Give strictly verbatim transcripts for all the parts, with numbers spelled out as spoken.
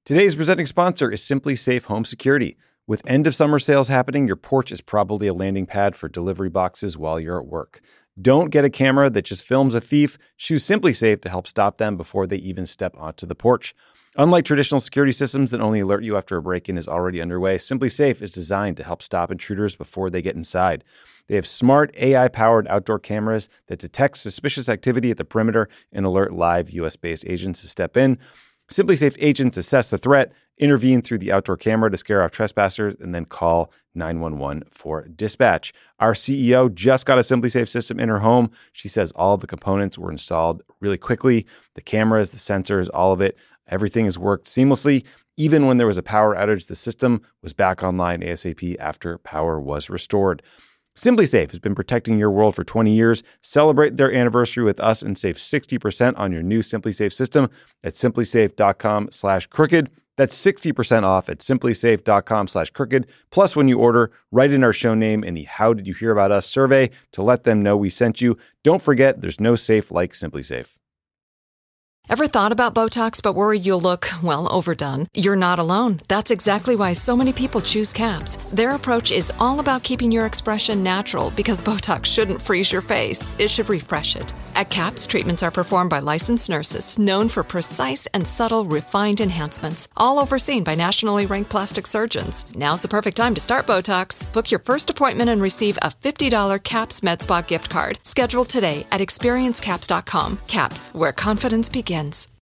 Today's presenting sponsor is SimpliSafe Home Security. With end-of-summer sales happening, your porch is probably a landing pad for delivery boxes while you're at work. Don't get a camera that just films a thief. Choose SimpliSafe to help stop them before they even step onto the porch. Unlike traditional security systems that only alert you after a break-in is already underway, SimpliSafe is designed to help stop intruders before they get inside. They have smart A I-powered outdoor cameras that detect suspicious activity at the perimeter and alert live U S-based agents to step in. SimpliSafe agents assess the threat, intervene through the outdoor camera to scare off trespassers, and then call nine one one for dispatch. Our C E O just got a SimpliSafe system in her home. She says all of the components were installed really quickly. The cameras, the sensors, all of it, everything has worked seamlessly. Even when there was a power outage, the system was back online ASAP after power was restored. SimpliSafe has been protecting your world for twenty years. Celebrate their anniversary with us and save sixty percent on your new SimpliSafe system at simplisafe.com slash crooked. That's sixty percent off at simplisafe.com slash crooked. Plus, when you order, write in our show name in the How Did You Hear About Us survey to let them know we sent you. Don't forget, there's no safe like SimpliSafe. Ever thought about Botox but worried you'll look, well, overdone? You're not alone. That's exactly why so many people choose CAPS. Their approach is all about keeping your expression natural because Botox shouldn't freeze your face. It should refresh it. At CAPS, treatments are performed by licensed nurses known for precise and subtle refined enhancements, all overseen by nationally ranked plastic surgeons. Now's the perfect time to start Botox. Book your first appointment and receive a fifty dollars CAPS MedSpa gift card. Schedule today at experience caps dot com. CAPS, where confidence begins.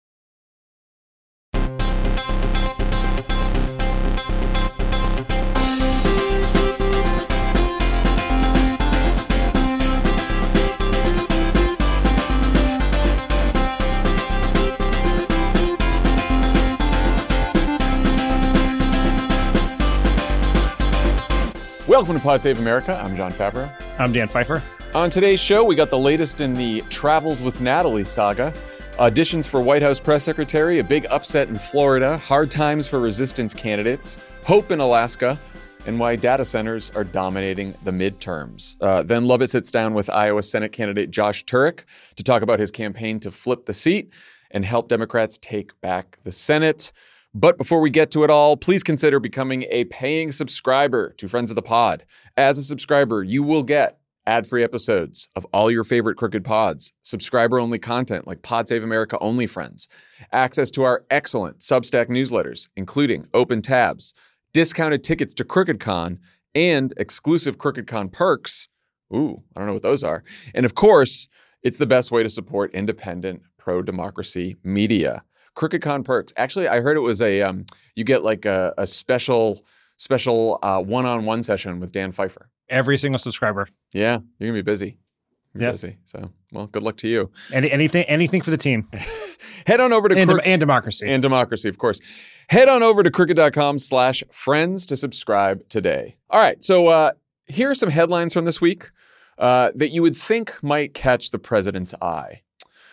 Welcome to Pod Save America. I'm John Favreau. I'm Dan Pfeiffer. On today's show, we got the latest in the Travels with Natalie saga, auditions for White House press secretary, a big upset in Florida, hard times for resistance candidates, hope in Alaska, and why data centers are dominating the midterms. Uh, then Lovett sits down with Iowa Senate candidate Josh Turek to talk about his campaign to flip the seat and help Democrats take back the Senate. But before we get to it all, please consider becoming a paying subscriber to Friends of the Pod. As a subscriber, you will get ad-free episodes of all your favorite Crooked Pods, subscriber-only content like Pod Save America Only Friends, access to our excellent Substack newsletters, including open tabs, discounted tickets to CrookedCon, and exclusive CrookedCon perks. Ooh, I don't know what those are. And of course, it's the best way to support independent, pro-democracy media. CrookedCon perks. Actually, I heard it was a, um, you get like a, a special, special uh, one-on-one session with Dan Pfeiffer. Every single subscriber. Yeah, you're going to be busy. You're yeah. busy. So, well, good luck to you. Any, anything anything for the team. Head on over to... And, Crook- de- and democracy. And democracy, of course. Head on over to crooked.com slash friends to subscribe today. All right, so uh, here are some headlines from this week uh, that you would think might catch the president's eye.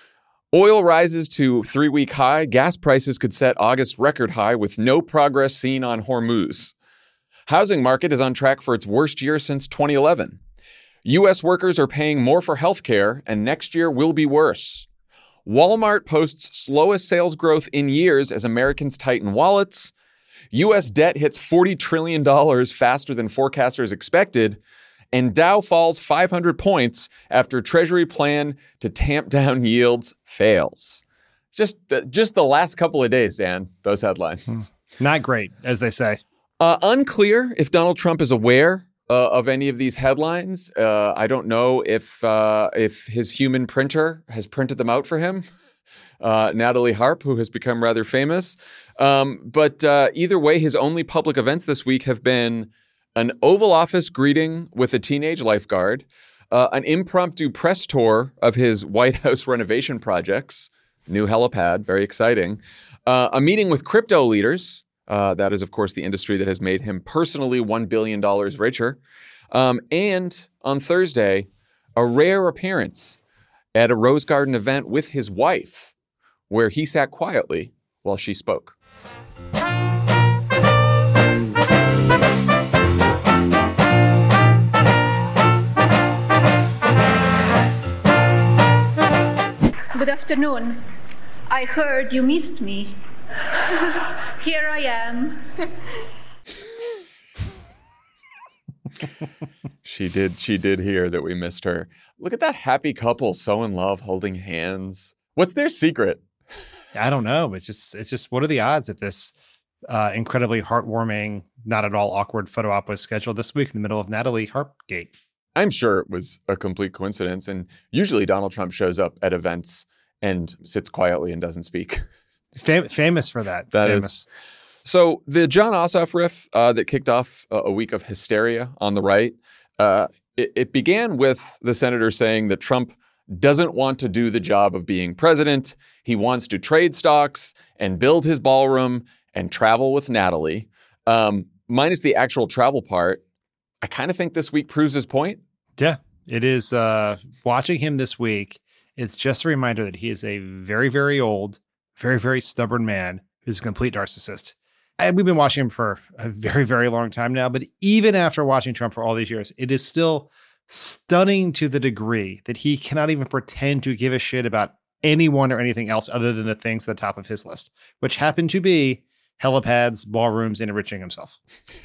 Oil rises to three-week high. Gas prices could set August record high with no progress seen on Hormuz. Housing market is on track for its worst year since twenty eleven. U S workers are paying more for health care, and next year will be worse. Walmart posts slowest sales growth in years as Americans tighten wallets. U S debt hits forty trillion dollars faster than forecasters expected. And Dow falls five hundred points after Treasury plan to tamp down yields fails. Just the, just the last couple of days, Dan, those headlines. Hmm. Not great, as they say. Uh, unclear if Donald Trump is aware uh, of any of these headlines. Uh, I don't know if uh, if his human printer has printed them out for him. Uh, Natalie Harp, who has become rather famous. Um, but uh, either way, his only public events this week have been an Oval Office greeting with a teenage lifeguard, uh, an impromptu press tour of his White House renovation projects, new helipad, very exciting, uh, a meeting with crypto leaders. Uh, that is, of course, the industry that has made him personally one billion dollars richer. Um, and on Thursday, a rare appearance at a Rose Garden event with his wife, where he sat quietly while she spoke. Good afternoon. I heard you missed me. here I am. She did. She did hear that we missed her. Look at that happy couple, so in love, holding hands. What's their secret? I don't know. It's just, it's just, what are the odds that this uh, incredibly heartwarming, not at all awkward photo op was scheduled this week in the middle of Natalie Harpgate? I'm sure it was a complete coincidence. And usually Donald Trump shows up at events and sits quietly and doesn't speak. Fam- famous for that. That famous. is. So the Jon Ossoff riff uh, that kicked off a, a week of hysteria on the right, uh, it, it began with the senator saying that Trump doesn't want to do the job of being president. He wants to trade stocks and build his ballroom and travel with Natalie. Um, minus the actual travel part, I kind of think this week proves his point. Yeah, it is. Uh, watching him this week, it's just a reminder that he is a very, very old, very, very stubborn man who's a complete narcissist. And we've been watching him for a very, very long time now. But even after watching Trump for all these years, it is still stunning to the degree that he cannot even pretend to give a shit about anyone or anything else other than the things at the top of his list, which happen to be helipads, ballrooms, and enriching himself.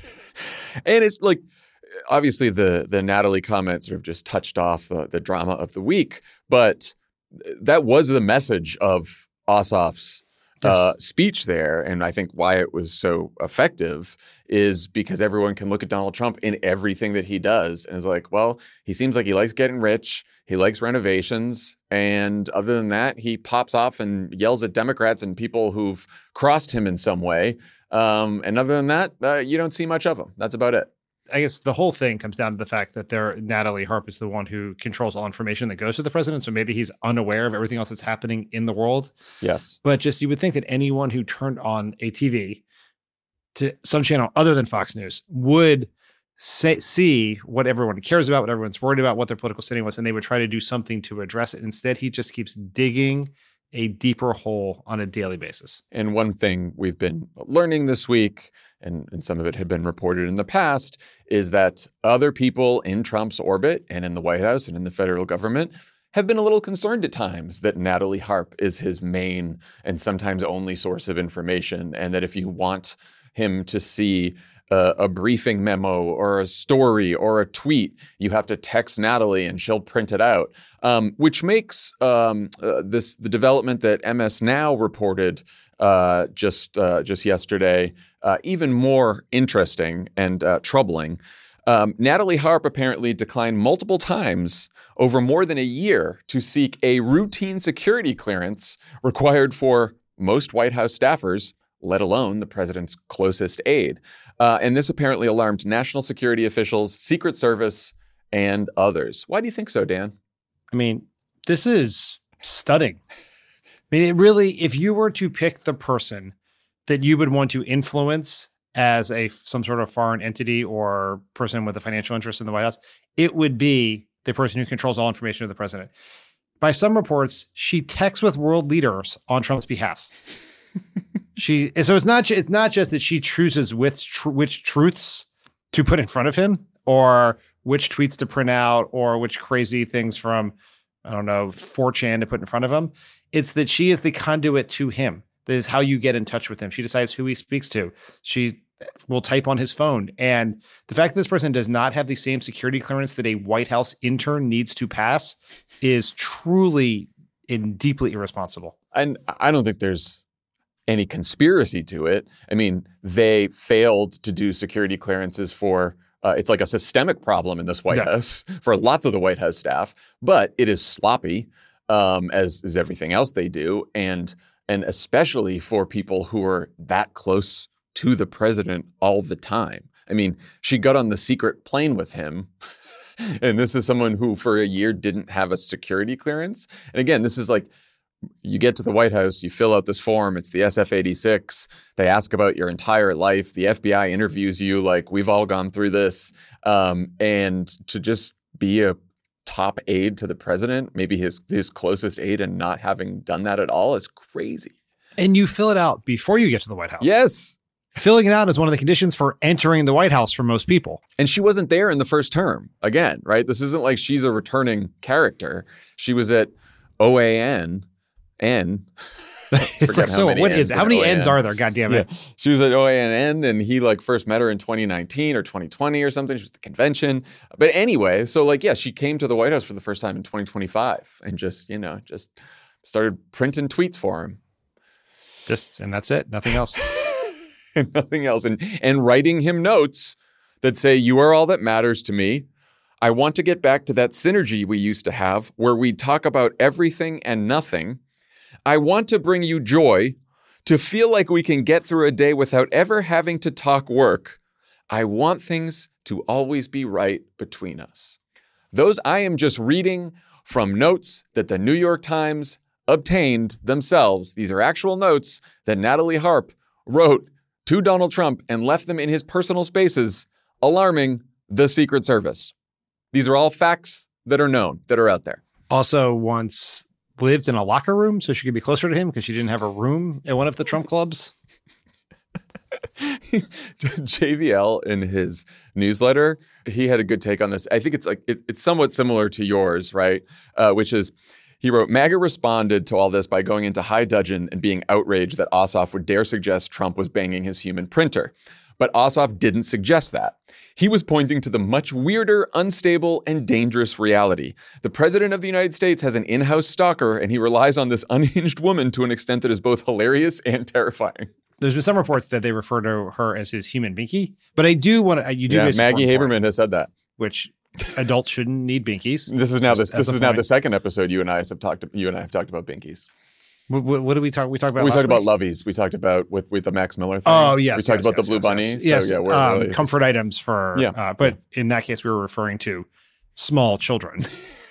And it's like, obviously the the Natalie comment sort of just touched off the, the drama of the week, but that was the message of Ossoff's Yes. Uh, speech there. And I think why it was so effective is because everyone can look at Donald Trump in everything that he does and is like, well, he seems like he likes getting rich. He likes renovations. And other than that, he pops off and yells at Democrats and people who've crossed him in some way. Um, and other than that, uh, you don't see much of him. That's about it. I guess the whole thing comes down to the fact that there, Natalie Harp is the one who controls all information that goes to the president. So maybe he's unaware of everything else that's happening in the world. Yes. But just you would think that anyone who turned on a T V to some channel other than Fox News would say, see what everyone cares about, what everyone's worried about, what their political standing was, and they would try to do something to address it. Instead, he just keeps digging a deeper hole on a daily basis. And one thing we've been learning this week, and, and some of it had been reported in the past, is that other people in Trump's orbit and in the White House and in the federal government have been a little concerned at times that Natalie Harp is his main and sometimes only source of information, and that if you want him to see a, a briefing memo or a story or a tweet, you have to text Natalie and she'll print it out, um, which makes um, uh, this the development that M S Now reported uh, just uh, just yesterday uh, even more interesting and uh, troubling. Um, Natalie Harp apparently declined multiple times over more than a year to seek a routine security clearance required for most White House staffers, let alone the president's closest aide. Uh, and this apparently alarmed national security officials, Secret Service, and others. Why do you think so, Dan? I mean, this is stunning. I mean, it really, if you were to pick the person that you would want to influence as a some sort of foreign entity or person with a financial interest in the White House, it would be the person who controls all information of the president. By some reports, she texts with world leaders on Trump's behalf. She so it's not it's not just that she chooses which tr- which truths to put in front of him or which tweets to print out or which crazy things from, I don't know, four chan to put in front of him. It's that she is the conduit to him. That is how you get in touch with him. She decides who he speaks to. She will type on his phone. And the fact that this person does not have the same security clearance that a White House intern needs to pass is truly and deeply irresponsible. And I don't think there's any conspiracy to it. I mean, they failed to do security clearances for, uh, it's like a systemic problem in this White Yeah. House for lots of the White House staff, but it is sloppy, um, as is everything else they do. And And especially for people who are that close to the president all the time. I mean, she got on the secret plane with him. And this is someone who for a year didn't have a security clearance. And again, this is like, you get to the White House, you fill out this form, it's the S F eighty-six. They ask about your entire life. The F B I interviews you like, we've all gone through this. Um, and to just be a top aide to the president, maybe his his closest aide, and not having done that at all is crazy. And you fill it out before you get to the White House. Yes. Filling it out is one of the conditions for entering the White House for most people. And she wasn't there in the first term. Again, right? This isn't like she's a returning character. She was at O A N, N, It's like, so what is, how many ends are there? God damn it. Yeah. She was at O A N N and he like first met her in twenty nineteen or twenty twenty or something. She was at the convention. But anyway, so like, yeah, she came to the White House for the first time in twenty twenty-five and just, you know, just started printing tweets for him. Just, and that's it. Nothing else. And nothing else. And, and writing him notes that say, you are all that matters to me. I want to get back to that synergy we used to have where we talk about everything and nothing. I want to bring you joy, to feel like we can get through a day without ever having to talk work. I want things to always be right between us. Those I am just reading from notes that the New York Times obtained themselves. These are actual notes that Natalie Harp wrote to Donald Trump and left them in his personal spaces, alarming the Secret Service. These are all facts that are known, that are out there. Also once lived in a locker room so she could be closer to him because she didn't have a room at one of the Trump clubs. J V L in his newsletter, he had a good take on this. I think it's like it, it's somewhat similar to yours, right? Uh, which is he wrote, MAGA responded to all this by going into high dudgeon and being outraged that Ossoff would dare suggest Trump was banging his human printer. But Ossoff didn't suggest that. He was pointing to the much weirder, unstable, and dangerous reality. The president of the United States has an in-house stalker, and he relies on this unhinged woman to an extent that is both hilarious and terrifying. There's been some reports that they refer to her as his human binky, but I do want to. You do. Yeah, Maggie Haberman has said that. Which adults shouldn't need binkies. This is now this. This is now the second episode you and I have talked. You and I have talked about binkies. What, what, what did we talk? We talked about. We last talked about week? Lovies. We talked about with with the Max Miller thing. Oh yes, we talked yes, about yes, the blue yes, bunny. Yes, yes. So, yeah, we're um, really, comfort items for. Yeah, uh, but in that case, we were referring to small children,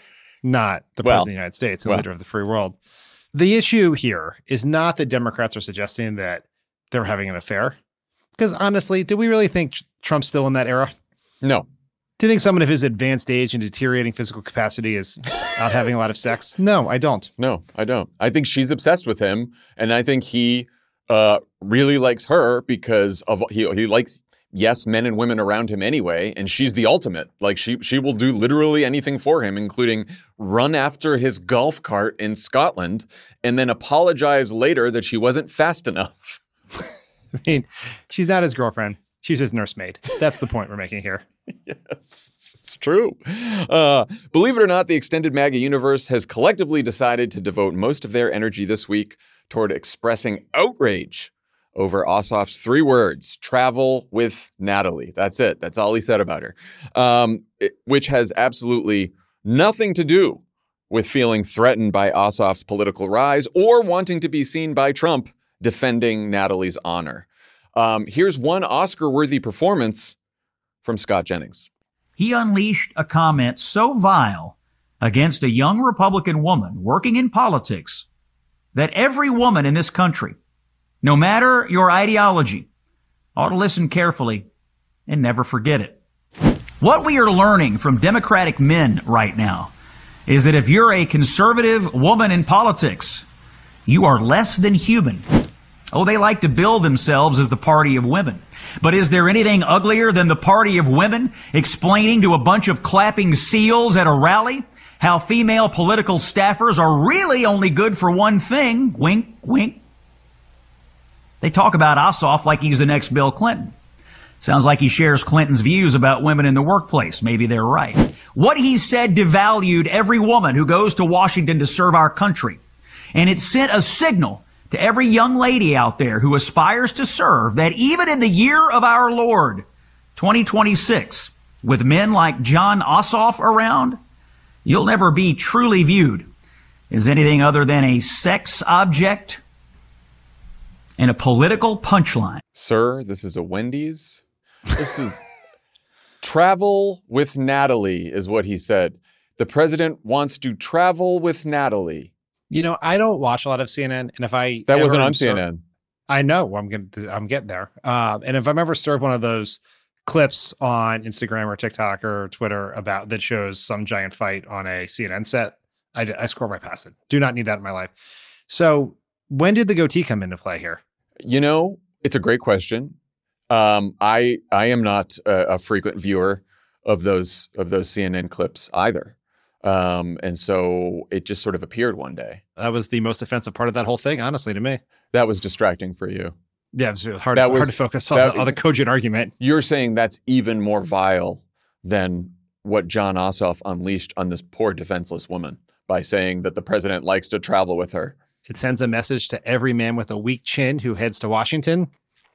not the well, president of the United States, the well. leader of the free world. The issue here is not that Democrats are suggesting that they're having an affair, because honestly, do we really think Trump's still in that era? No. Do you think someone of his advanced age and deteriorating physical capacity is out having a lot of sex? No, I don't. No, I don't. I think she's obsessed with him, and I think he uh, really likes her because of he he likes yes men and women around him anyway, and she's the ultimate. Like she she will do literally anything for him, including run after his golf cart in Scotland, and then apologize later that she wasn't fast enough. I mean, she's not his girlfriend. She's his nursemaid. That's the point we're making here. Yes, it's true. Uh, believe it or not, the extended MAGA universe has collectively decided to devote most of their energy this week toward expressing outrage over Ossoff's three words, travel with Natalie. That's it. That's all he said about her, um, it, which has absolutely nothing to do with feeling threatened by Ossoff's political rise or wanting to be seen by Trump defending Natalie's honor. Um, here's one Oscar-worthy performance from Scott Jennings. He unleashed a comment so vile against a young Republican woman working in politics that every woman in this country, no matter your ideology, ought to listen carefully and never forget it. What we are learning from Democratic men right now is that if you're a conservative woman in politics, you are less than human. Oh, they like to bill themselves as the party of women. But is there anything uglier than the party of women explaining to a bunch of clapping seals at a rally how female political staffers are really only good for one thing? Wink, wink. They talk about Ossoff like he's the next Bill Clinton. Sounds like he shares Clinton's views about women in the workplace. Maybe they're right. What he said devalued every woman who goes to Washington to serve our country. And it sent a signal to every young lady out there who aspires to serve that even in the year of our Lord, twenty twenty-six, with men like John Ossoff around, you'll never be truly viewed as anything other than a sex object and a political punchline. Sir, this is a Wendy's. This is travel with Natalie is what he said. The president wants to travel with Natalie. You know, I don't watch a lot of C N N, and if I that wasn't on ser- C N N, I know I'm getting I'm getting there. Uh, and if I'm ever served one of those clips on Instagram or TikTok or Twitter about that shows some giant fight on a C N N set, I, I scroll right past it. Do not need that in my life. So when did the goatee come into play here? You know, it's a great question. Um, I I am not a, a frequent viewer of those of those C N N clips either. Um, and so it just sort of appeared one day. That was the most offensive part of that whole thing, honestly, to me. That was distracting for you. Yeah, it was hard, That hard was- to focus on, that- the, on the cogent argument. You're saying that's even more vile than what John Ossoff unleashed on this poor defenseless woman by saying that the president likes to travel with her. It sends a message to every man with a weak chin who heads to Washington.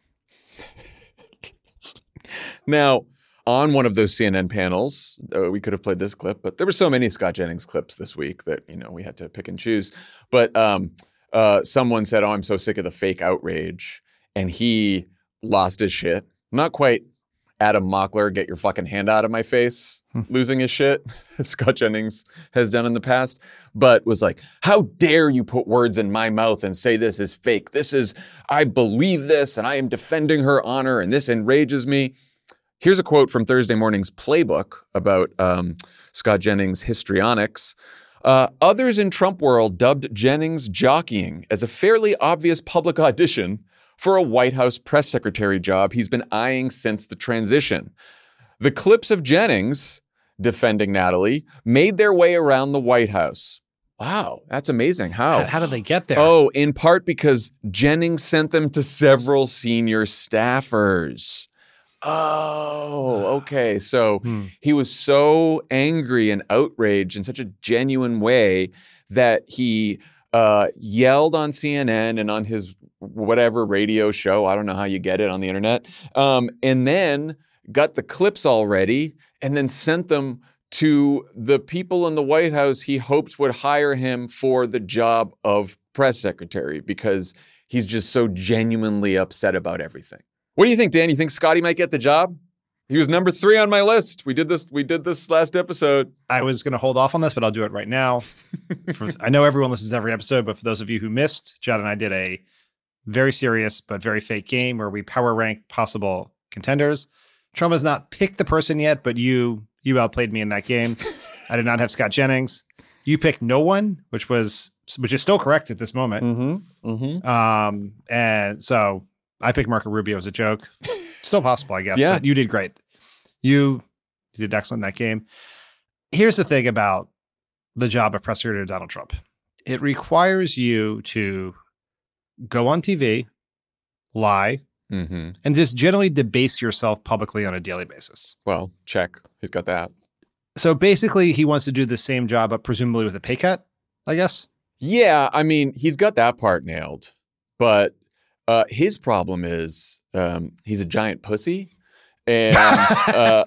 Now, on one of those C N N panels, uh, we could have played this clip, but there were so many Scott Jennings clips this week that, you know, we had to pick and choose. But um, uh, someone said, oh, I'm so sick of the fake outrage. And he lost his shit. Not quite Adam Mockler, get your fucking hand out of my face, losing his shit, as Scott Jennings has done in the past, but was like, how dare you put words in my mouth and say this is fake? This is, I believe this, and I am defending her honor, and this enrages me. Here's a quote from Thursday morning's Playbook about um, Scott Jennings' histrionics. Uh, others in Trump world dubbed Jennings jockeying as a fairly obvious public audition for a White House press secretary job he's been eyeing since the transition. The clips of Jennings defending Natalie made their way around the White House. Wow, that's amazing. How? How, how did they get there? Oh, in part because Jennings sent them to several senior staffers. Oh, okay. So Hmm. he was so angry and outraged in such a genuine way that he uh, yelled on C N N and on his whatever radio show. I don't know how you get it on the internet. Um, and then got the clips already and then sent them to the people in the White House he hoped would hire him for the job of press secretary because he's just so genuinely upset about everything. What do you think, Dan? You think Scotty might get the job? He was number three on my list. We did this. We did this last episode. I was going to hold off on this, but I'll do it right now. For, I know everyone listens to every episode, but for those of you who missed, John and I did a very serious but very fake game where we power ranked possible contenders. Trump has not picked the person yet, but you you outplayed me in that game. I did not have Scott Jennings. You picked no one, which was which is still correct at this moment. Mm-hmm. Mm-hmm. Um, and so I picked Marco Rubio as a joke. Still possible, I guess. Yeah. But you did great. You, you did excellent in that game. Here's the thing about the job of press secretary to Donald Trump. It requires you to go on T V, lie, Mm-hmm. and just generally debase yourself publicly on a daily basis. Well, check. He's got that. So basically, he wants to do the same job, but presumably with a pay cut, I guess. Yeah, I mean, he's got that part nailed. But uh, his problem is um, he's a giant pussy. And uh,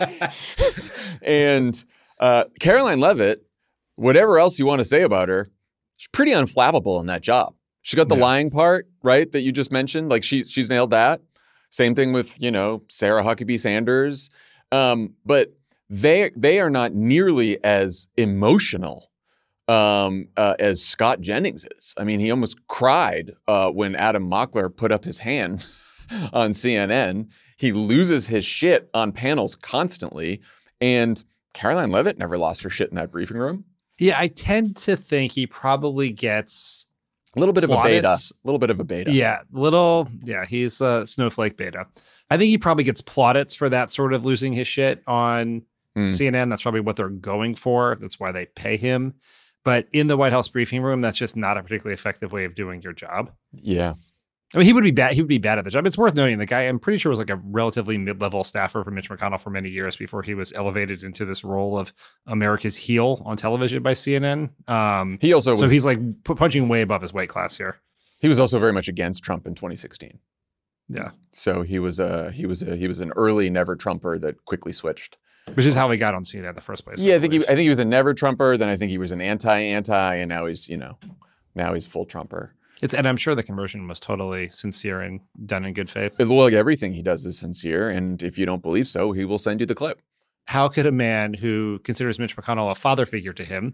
and uh, Caroline Leavitt, whatever else you want to say about her, she's pretty unflappable in that job. She got the Yeah. lying part, right, that you just mentioned. Like, she she's nailed that. Same thing with, you know, Sarah Huckabee Sanders. Um, but they they are not nearly as emotional um, uh, as Scott Jennings is. I mean, he almost cried uh, when Adam Mockler put up his hand on C N N. He loses his shit on panels constantly. And Caroline Leavitt never lost her shit in that briefing room. Yeah, I tend to think he probably gets A little bit of a beta. plaudits. A little bit of a beta. Yeah, little. Yeah, he's a snowflake beta. I think he probably gets plaudits for that sort of losing his shit on Hmm. C N N. That's probably what they're going for. That's why they pay him. But in the White House briefing room, that's just not a particularly effective way of doing your job. Yeah. I mean, he would be bad. He would be bad at the job. It's worth noting the guy, I'm pretty sure, was like a relatively mid-level staffer for Mitch McConnell for many years before he was elevated into this role of America's heel on television by C N N. Um, He also was, so he's like pu- punching way above his weight class here. he was also very much against Trump in twenty sixteen. Yeah, So he was a he was a he was an early never Trumper that quickly switched. which is how he got on C N N in the first place. Yeah, I think he believe. I think he was a never Trumper. Then I think he was an anti anti, and now he's you know now he's full Trumper. It's, and I'm sure the conversion was totally sincere and done in good faith. Well, like, everything he does is sincere, and if you don't believe so, he will send you the clip. How could a man who considers Mitch McConnell a father figure to him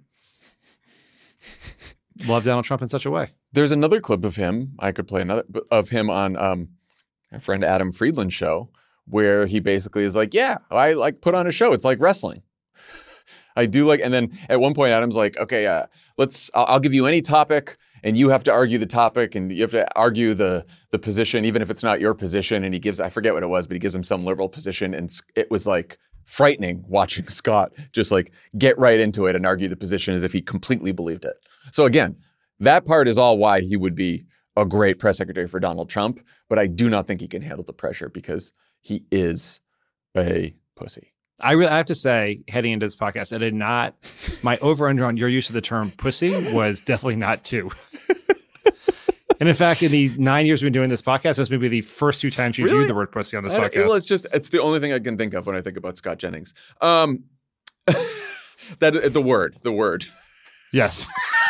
love Donald Trump in such a way? There's another clip of him. I could play another of him on um, my friend Adam Friedland's show, where he basically is like, "Yeah, I like put on a show. It's like wrestling. I do like." And then at one point, Adam's like, "Okay, uh, let's. I'll, I'll give you any topic, and you have to argue the topic, and you have to argue the the position, even if it's not your position." And he gives, I forget what it was, but he gives him some liberal position, and it was like frightening watching Scott just like get right into it and argue the position as if he completely believed it. So again, that part is all why he would be a great press secretary for Donald Trump, but I do not think he can handle the pressure because he is a pussy. I really I have to say, heading into this podcast, I did not, my over-under on your use of the term pussy was definitely not two. And in fact, in the nine years we've been doing this podcast, that's maybe the first two times you really? used the word pussy on this podcast. Well, it's just, it's the only thing I can think of when I think about Scott Jennings. Um, that the word, the word. Yes.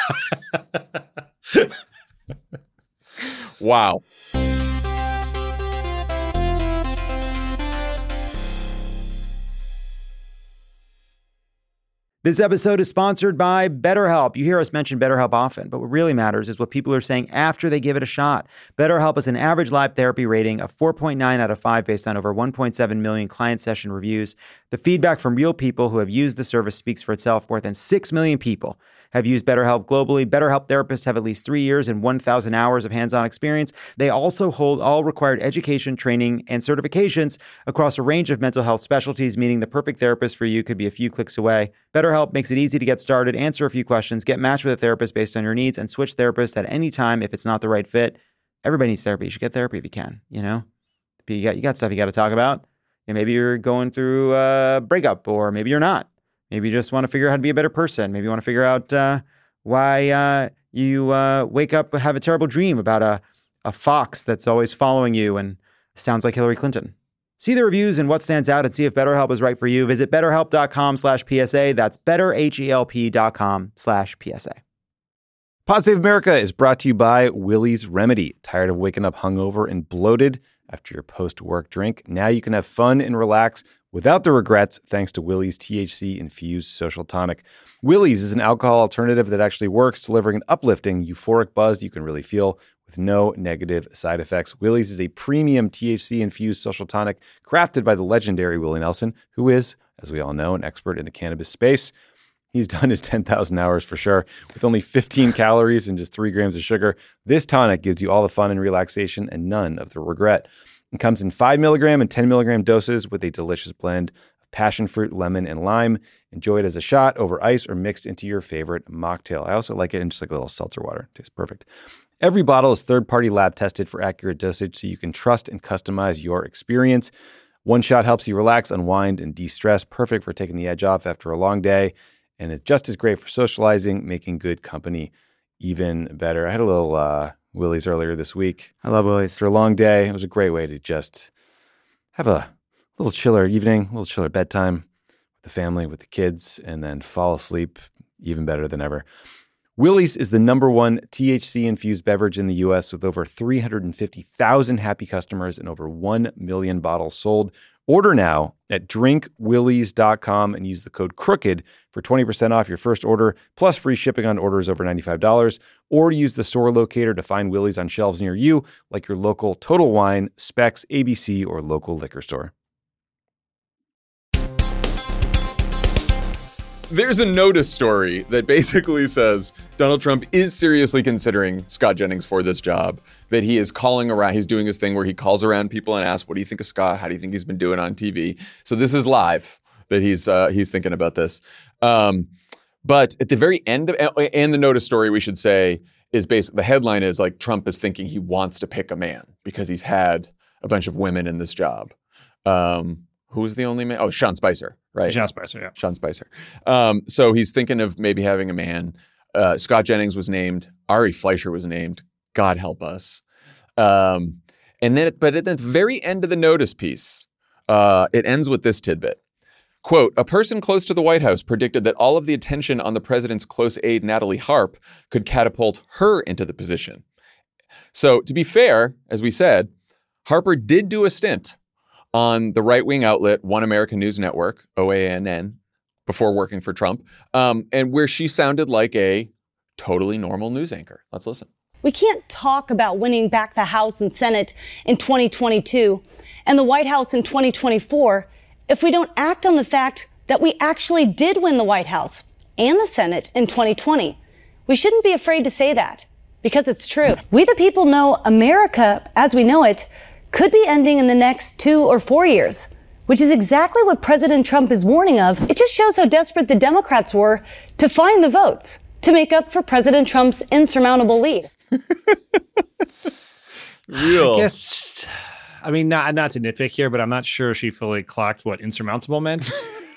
Wow. This episode is sponsored by BetterHelp. You hear us mention BetterHelp often, but what really matters is what people are saying after they give it a shot. BetterHelp has an average live therapy rating of four point nine out of five based on over one point seven million client session reviews. The feedback from real people who have used the service speaks for itself. More than six million people have used BetterHelp globally. BetterHelp therapists have at least three years and one thousand hours of hands-on experience. They also hold all required education, training, and certifications across a range of mental health specialties, meaning the perfect therapist for you could be a few clicks away. BetterHelp makes it easy to get started, answer a few questions, get matched with a therapist based on your needs, and switch therapists at any time if it's not the right fit. Everybody needs therapy. You should get therapy if you can, you know? You got, you got stuff you got to talk about. And maybe you're going through a breakup, or maybe you're not. Maybe you just want to figure out how to be a better person. Maybe you want to figure out uh, why uh, you uh, wake up and have a terrible dream about a, a fox that's always following you and sounds like Hillary Clinton. See the reviews and what stands out and see if BetterHelp is right for you. Visit betterhelp.com slash PSA. That's betterhelp.com slash PSA. Pod Save America is brought to you by Willie's Remedy. Tired of waking up hungover and bloated after your post-work drink? Now you can have fun and relax without the regrets thanks to Willie's T H C-infused social tonic. Willie's is an alcohol alternative that actually works, delivering an uplifting, euphoric buzz you can really feel with no negative side effects. Willie's is a premium T H C-infused social tonic crafted by the legendary Willie Nelson, who is, as we all know, an expert in the cannabis space. He's done his ten thousand hours for sure. With only fifteen calories and just three grams of sugar, this tonic gives you all the fun and relaxation and none of the regret. It comes in five milligram and ten milligram doses with a delicious blend of passion fruit, lemon, and lime. Enjoy it as a shot, over ice, or mixed into your favorite mocktail. I also like it in just like a little seltzer water. It tastes perfect. Every bottle is third-party lab tested for accurate dosage so you can trust and customize your experience. One shot helps you relax, unwind, and de-stress. Perfect for taking the edge off after a long day. And it's just as great for socializing, making good company even better. I had a little uh, Willie's earlier this week. I love Willie's. After a long day, it was a great way to just have a little chiller evening, a little chiller bedtime with the family, with the kids, and then fall asleep even better than ever. Willie's is the number one T H C-infused beverage in the U S with over three hundred fifty thousand happy customers and over one million bottles sold. Order now at drink willies dot com and use the code CROOKED for twenty percent off your first order, plus free shipping on orders over ninety-five dollars, or use the store locator to find Willie's on shelves near you, like your local Total Wine, Specs, A B C, or local liquor store. There's a notice story that basically says Donald Trump is seriously considering Scott Jennings for this job, that he is calling around. He's doing his thing where he calls around people and asks, what do you think of Scott? How do you think he's been doing on T V? So this is live that he's uh, he's thinking about this. Um, but at the very end of, and the notice story, we should say, is basically, the headline is like Trump is thinking he wants to pick a man because he's had a bunch of women in this job. Um, Who's the only man? Oh, Sean Spicer, right? Sean Spicer, yeah. Sean Spicer. Um, so he's thinking of maybe having a man. Uh, Scott Jennings was named. Ari Fleischer was named. God help us. Um, and then, but at the very end of the notice piece, uh, it ends with this tidbit. Quote, a person close to the White House predicted that all of the attention on the president's close aide, Natalie Harp, could catapult her into the position. So to be fair, as we said, Harper did do a stint on the right-wing outlet One American News Network, O A N N, before working for Trump, um, and where she sounded like a totally normal news anchor. Let's listen. We can't talk about winning back the House and Senate in twenty twenty-two and the White House in twenty twenty-four if we don't act on the fact that we actually did win the White House and the Senate in twenty twenty. We shouldn't be afraid to say that because it's true. We the people know America, as we know it, could be ending in the next two or four years. which is exactly what President Trump is warning of. It just shows how desperate the Democrats were to find the votes to make up for President Trump's insurmountable lead. Real. I guess, I mean, not, not to nitpick here, but I'm not sure she fully clocked what insurmountable meant.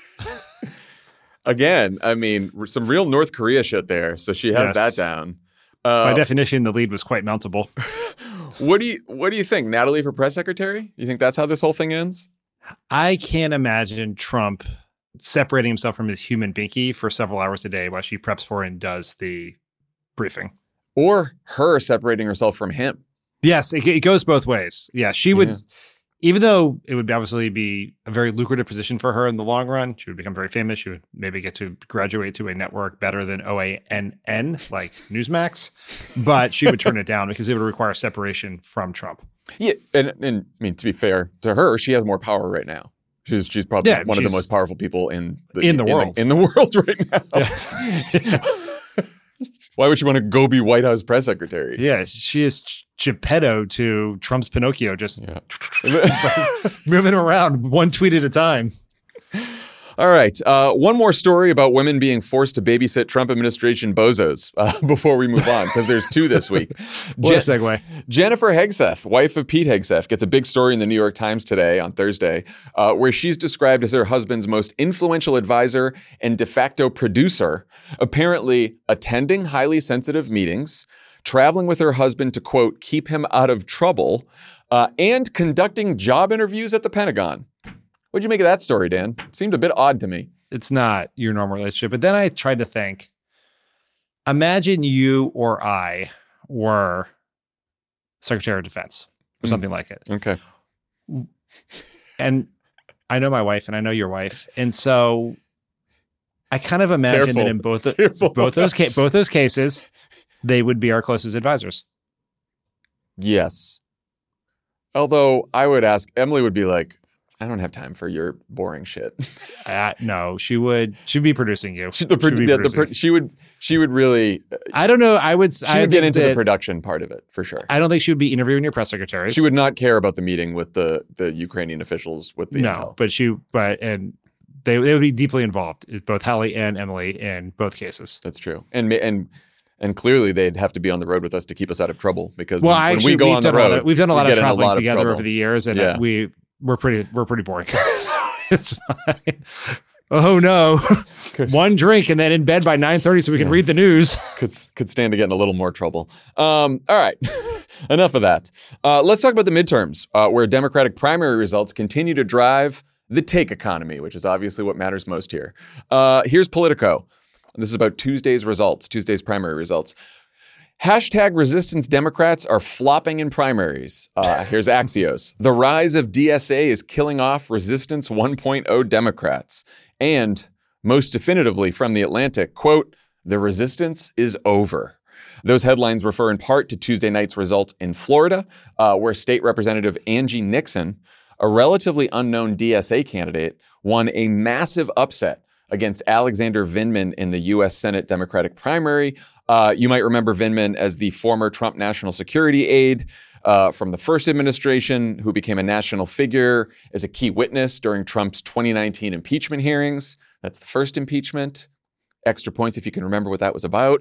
Again, I mean, some real North Korea shit there. So she has Yes. that down. Uh, By definition, the lead was quite mountable. What do you What do you think, Natalie, for press secretary? You think that's how this whole thing ends? I can't imagine Trump separating himself from his human binky for several hours a day while she preps for and does the briefing. Or her separating herself from him? Yes, it, it goes both ways. Yeah, she would, Yeah. even though it would obviously be a very lucrative position for her in the long run, she would become very famous. She would maybe get to graduate to a network better than O A N N, like Newsmax, but she would turn it down because it would require separation from Trump. Yeah, and, and I mean, to be fair to her, she has more power right now. She's she's probably Yeah, one of the she's- most powerful people in the, In the world. in the world right now. Yes. Yes. Why would she want to go be White House press secretary? Yes, she is Geppetto to Trump's Pinocchio, just Yeah. moving around one tweet at a time. All right. Uh, one more story about women being forced to babysit Trump administration bozos uh, before we move on, because there's two this week. What a Jen- segue. Jennifer Hegseth, wife of Pete Hegseth, gets a big story in the New York Times today on Thursday, uh, where she's described as her husband's most influential advisor and de facto producer, apparently attending highly sensitive meetings, traveling with her husband to, quote, keep him out of trouble, uh, and conducting job interviews at the Pentagon. What'd you make of that story, Dan? It seemed a bit odd to me. It's not your normal relationship. But then I tried to think, imagine you or I were Secretary of Defense or Mm. something like it. Okay. And I know my wife and I know your wife. And so I kind of imagine Careful. that in both, Careful. both those ca- both those cases, they would be our closest advisors. Yes. Although I would ask, Emily would be like, I don't have time for your boring shit. Uh, no, she would she'd be producing you. she, the, pro- She'd be the, the, producing pro- she would she would really I don't know. I would. she I would get think into the that- production part of it for sure. I don't think she would be interviewing your press secretaries. She would not care about the meeting with the the Ukrainian officials with the no, intel. but she, but and they they would be deeply involved. Both Hallie and Emily in both cases. That's true. And ma- and and clearly they'd have to be on the road with us to keep us out of trouble, because Well, when, when actually, we go we've on the done a lot road, of, we've done a we lot of get in traveling lot of together trouble. over the years, and Yeah. we we're pretty we're pretty boring. So it's fine. Oh no, one drink and then in bed by nine thirty so we can Yeah. read the news. could could stand to get in a little more trouble. Um, all right, enough of that. Uh, let's talk about the midterms, uh, where Democratic primary results continue to drive the take economy, which is obviously what matters most here. Uh, here's Politico. This is about Tuesday's results, Tuesday's primary results. Hashtag resistance Democrats are flopping in primaries. Uh, here's Axios. The rise of D S A is killing off resistance one point oh Democrats. And most definitively from The Atlantic, quote, the resistance is over. Those headlines refer in part to Tuesday night's result in Florida, uh, where State Representative Angie Nixon, a relatively unknown D S A candidate, won a massive upset against Alexander Vindman in the U S Senate Democratic primary. Uh, you might remember Vindman as the former Trump national security aide uh, from the first administration, who became a national figure as a key witness during Trump's twenty nineteen impeachment hearings. That's the first impeachment. Extra points if you can remember what that was about.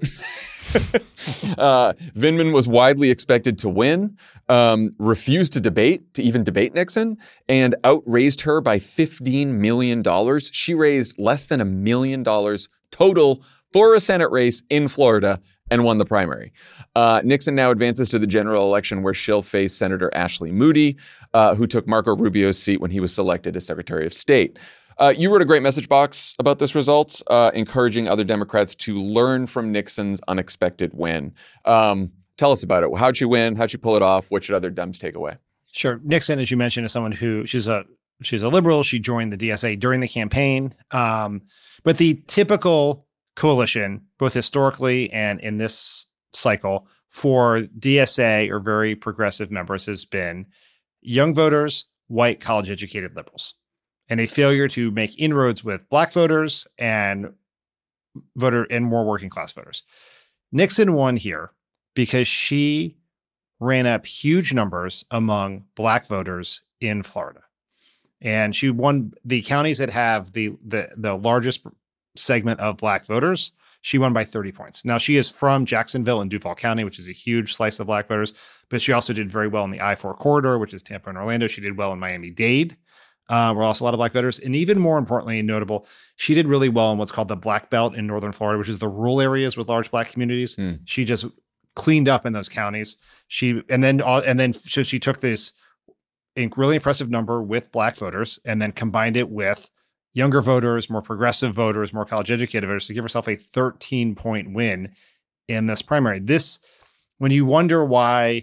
uh, Vindman was widely expected to win, um, refused to debate, to even debate Nixon, and outraised her by fifteen million dollars. She raised less than a million dollars total for a Senate race in Florida and won the primary. Uh, Nixon now advances to the general election, where she'll face Senator Ashley Moody, uh, who took Marco Rubio's seat when he was selected as Secretary of State. Uh, you wrote a great message box about this result, uh, encouraging other Democrats to learn from Nixon's unexpected win. Um, tell us about it. How'd she win? How'd she pull it off? What should other Dems take away? Sure. Nixon, as you mentioned, is someone who she's a she's a liberal. She joined the D S A during the campaign. Um, but the typical coalition, both historically and in this cycle, for D S A or very progressive members has been young voters, white college-educated liberals, and a failure to make inroads with black voters and voter and more working class voters. Nixon won here because she ran up huge numbers among black voters in Florida. And she won the counties that have the the the largest segment of black voters. She won by thirty points. Now, she is from Jacksonville and Duval County, which is a huge slice of black voters, but she also did very well in the I four corridor, which is Tampa and Orlando. She did well in Miami-Dade, uh, where also a lot of black voters. And even more importantly and notable, she did really well in what's called the Black Belt in Northern Florida, which is the rural areas with large black communities. Mm. She just cleaned up in those counties. She and then and then so she took this really impressive number with black voters and then combined it with younger voters, more progressive voters, more college-educated voters to give herself a thirteen-point win in this primary. This, when you wonder why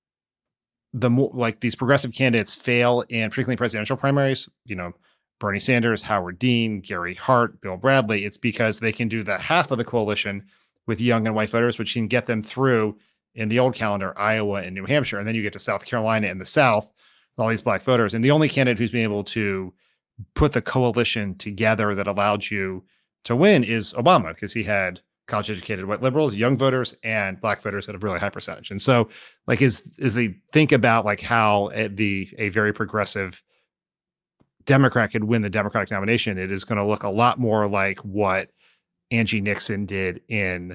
the more like these progressive candidates fail in particularly presidential primaries, you know, Bernie Sanders, Howard Dean, Gary Hart, Bill Bradley, it's because they can do the half of the coalition with young and white voters, which can get them through in the old calendar, Iowa and New Hampshire. And then you get to South Carolina and the South, all these black voters. And the only candidate who's been able to put the coalition together that allowed you to win is Obama, because he had college-educated white liberals, young voters, and black voters at a really high percentage. And so, like, as as they think about like how the a very progressive Democrat could win the Democratic nomination, it is going to look a lot more like what Angie Nixon did in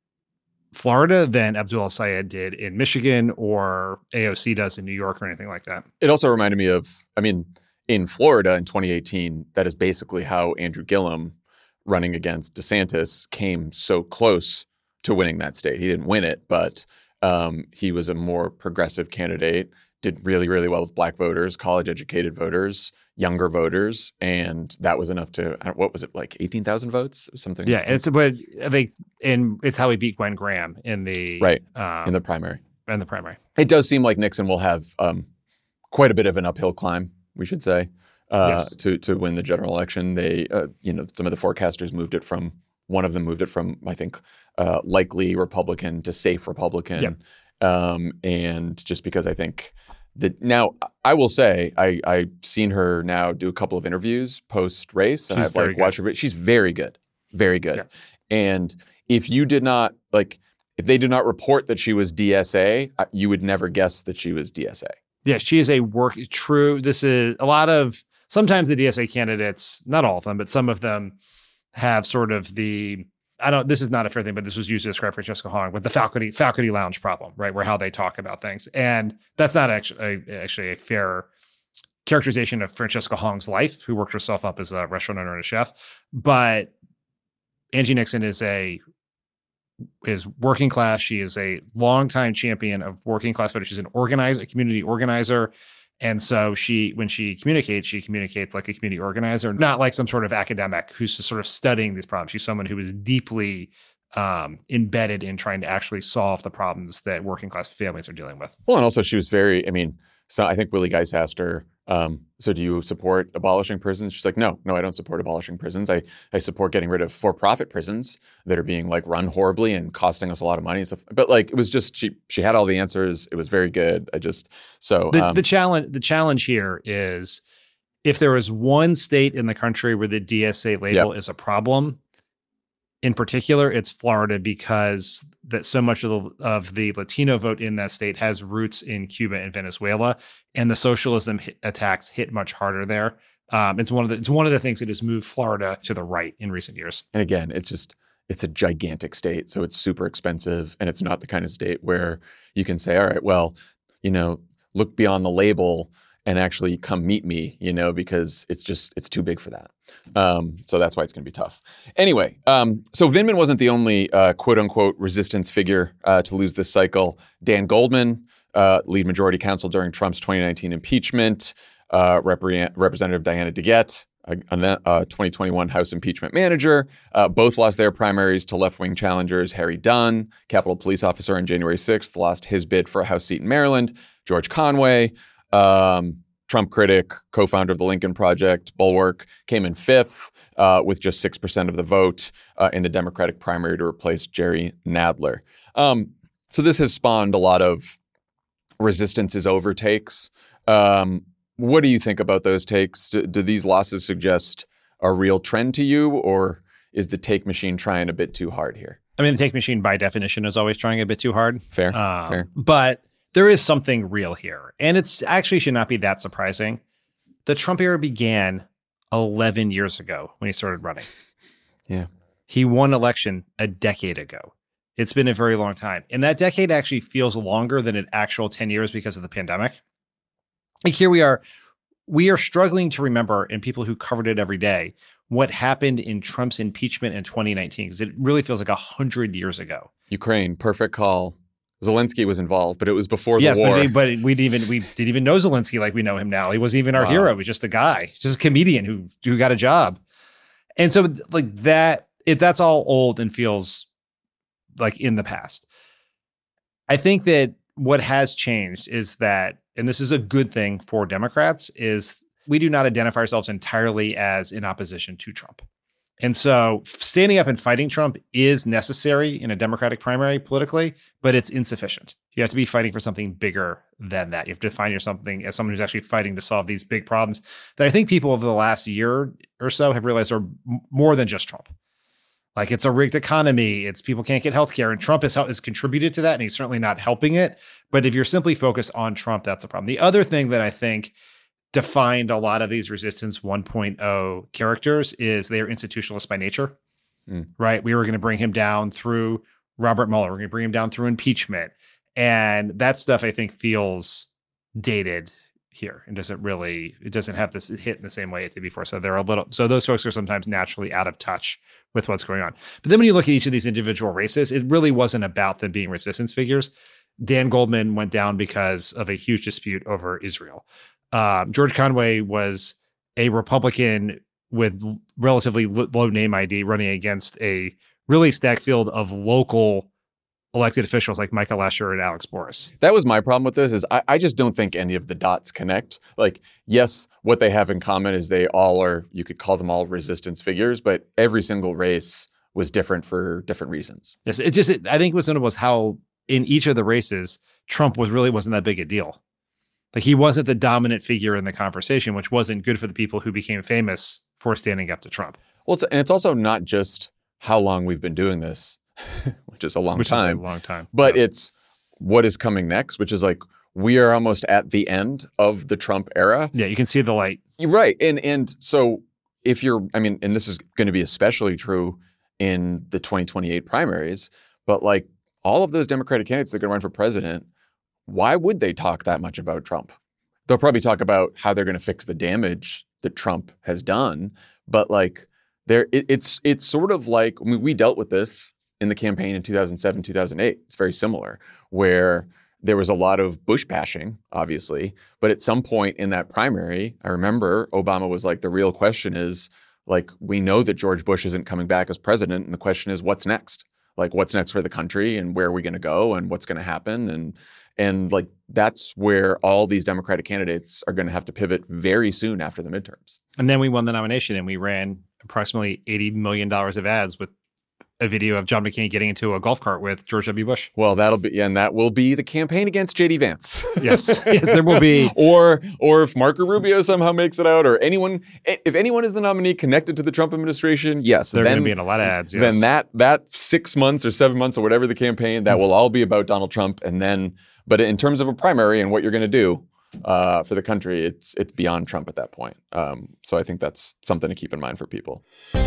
Florida than Abdul El-Sayed did in Michigan or A O C does in New York or anything like that. It also reminded me of, I mean, in Florida in twenty eighteen, that is basically how Andrew Gillum running against DeSantis came so close to winning that state. He didn't win it, but um, he was a more progressive candidate, did really, really well with black voters, college-educated voters, younger voters, and that was enough to, what was it, like eighteen thousand votes or something? Yeah, it's but I think, and it's how he beat Gwen Graham in the right um, in the primary. In the primary, it does seem like Nixon will have um, quite a bit of an uphill climb, we should say, uh, yes. to to win the general election. They, uh, you know, some of the forecasters moved it from one of them moved it from I think uh, likely Republican to safe Republican, yep. um, and just because I think. The, now, I will say, I, I've seen her now do a couple of interviews post-race. And She's I've like watched her. She's very good. Very good. Yeah. And if you did not, like, if they did not report that she was D S A, you would never guess that she was D S A. Yeah, she is a work, true. This is a lot of, sometimes the D S A candidates, not all of them, but some of them have sort of the, I don't, this is not a fair thing, but this was used to describe Francesca Hong with the faculty faculty lounge problem, right? Where how they talk about things. And that's not actually a, actually a fair characterization of Francesca Hong's life, who worked herself up as a restaurant owner and a chef. But Angie Nixon is a, is working class. She is a longtime champion of working class voters. She's an organizer, a community organizer. And so she, when she communicates, she communicates like a community organizer, not like some sort of academic who's just sort of studying these problems. She's someone who is deeply um, embedded in trying to actually solve the problems that working class families are dealing with. Well, and also she was very, I mean, so I think Willie Geist asked her, um, so do you support abolishing prisons? She's like, no, no, I don't support abolishing prisons. I, I support getting rid of for-profit prisons that are being like run horribly and costing us a lot of money and stuff. But like, it was just, she she had all the answers. It was very good. I just, so. The, um, the challenge the challenge here is if there is one state in the country where the D S A label yep. is a problem, in particular, it's Florida, because that so much of the of the Latino vote in that state has roots in Cuba and Venezuela, and the socialism hit, attacks hit much harder there. Um, it's one of the it's one of the things that has moved Florida to the right in recent years. And again, it's just it's a gigantic state, so it's super expensive, and it's not the kind of state where you can say, all right, well, you know, look beyond the label and actually come meet me, you know, because it's just, it's too big for that. Um, so that's why it's going to be tough. Anyway, um, so Vindman wasn't the only uh, quote unquote resistance figure uh, to lose this cycle. Dan Goldman, uh, lead majority counsel during Trump's twenty nineteen impeachment, uh, Repre- Representative Diana DeGette, a, a twenty twenty-one House impeachment manager, uh, both lost their primaries to left-wing challengers. Harry Dunn, Capitol Police officer on January sixth, lost his bid for a House seat in Maryland. George Conway, Um, Trump critic, co-founder of the Lincoln Project, Bulwark, came in fifth uh, with just six percent of the vote uh, in the Democratic primary to replace Jerry Nadler. Um, so this has spawned a lot of resistance is over takes. Um, what do you think about those takes? Do, do these losses suggest a real trend to you, or is the take machine trying a bit too hard here? I mean, the take machine by definition is always trying a bit too hard. Fair, um, fair. But there is something real here. And it's actually should not be that surprising the Trump era began eleven years ago when he started running. Yeah. He won election a decade ago. It's been a very long time. And that decade actually feels longer than an actual ten years because of the pandemic. Like here we are, we are struggling to remember, and people who covered it every day, what happened in Trump's impeachment in twenty nineteen, because it really feels like a hundred years ago. Ukraine, perfect call. Zelensky was involved, but it was before the yes, war. Yes, but, but we didn't even we didn't even know Zelensky like we know him now. He wasn't even our wow. hero. He was just a guy. He's just a comedian who who got a job. And so like that, it that's all old and feels like in the past. I think that what has changed is that, and this is a good thing for Democrats, is we do not identify ourselves entirely as in opposition to Trump. And so standing up and fighting Trump is necessary in a Democratic primary politically, but it's insufficient. You have to be fighting for something bigger than that. You have to define yourself as someone who's actually fighting to solve these big problems that I think people over the last year or so have realized are m- more than just Trump. Like it's a rigged economy. It's people can't get healthcare, and Trump has, has contributed to that, and he's certainly not helping it. But if you're simply focused on Trump, that's a problem. The other thing that I think defined a lot of these Resistance one point oh characters is they are institutionalist by nature, mm. right? We were going to bring him down through Robert Mueller. We're going to bring him down through impeachment. And that stuff I think feels dated here and doesn't really, it doesn't have this hit in the same way it did before. So they're a little, so those folks are sometimes naturally out of touch with what's going on. But then when you look at each of these individual races, it really wasn't about them being resistance figures. Dan Goldman went down because of a huge dispute over Israel. Um, George Conway was a Republican with relatively low name I D running against a really stacked field of local elected officials like Michael Lesher and Alex Boris. That was my problem with this is I, I just don't think any of the dots connect. Like, yes, what they have in common is they all are, you could call them all resistance figures, but every single race was different for different reasons. Yes, it just, it, I think what's notable was how in each of the races, Trump was really wasn't that big a deal. Like he wasn't the dominant figure in the conversation, which wasn't good for the people who became famous for standing up to Trump. Well, it's, and it's also not just how long we've been doing this, which is a long which time. Is a long time. But yes. It's what is coming next, which is like we are almost at the end of the Trump era. Yeah, you can see the light. Right. And and so if you're, I mean, and this is going to be especially true in the twenty twenty-eight primaries, but like all of those Democratic candidates that are going to run for president, why would they talk that much about Trump? They'll probably talk about how they're going to fix the damage that Trump has done. But like there, it, it's it's sort of like, I mean, we dealt with this in the campaign in two thousand seven, two thousand eight. It's very similar, where there was a lot of Bush bashing, obviously. But at some point in that primary, I remember Obama was like, the real question is, like, we know that George Bush isn't coming back as president. And the question is, what's next? Like, what's next for the country and where are we going to go and what's going to happen? And And like that's where all these Democratic candidates are going to have to pivot very soon after the midterms. And then we won the nomination and we ran approximately eighty million dollars of ads with a video of John McCain getting into a golf cart with George W. Bush. Well, that'll be, and that will be the campaign against J D Vance. Yes, yes, there will be. or, or if Marco Rubio somehow makes it out, or anyone, if anyone is the nominee connected to the Trump administration, yes, they're then, going to be in a lot of ads. Yes. Then that that six months or seven months or whatever the campaign, that mm-hmm. will all be about Donald Trump. And then, but in terms of a primary and what you're going to do uh, for the country, it's it's beyond Trump at that point. Um, so I think that's something to keep in mind for people.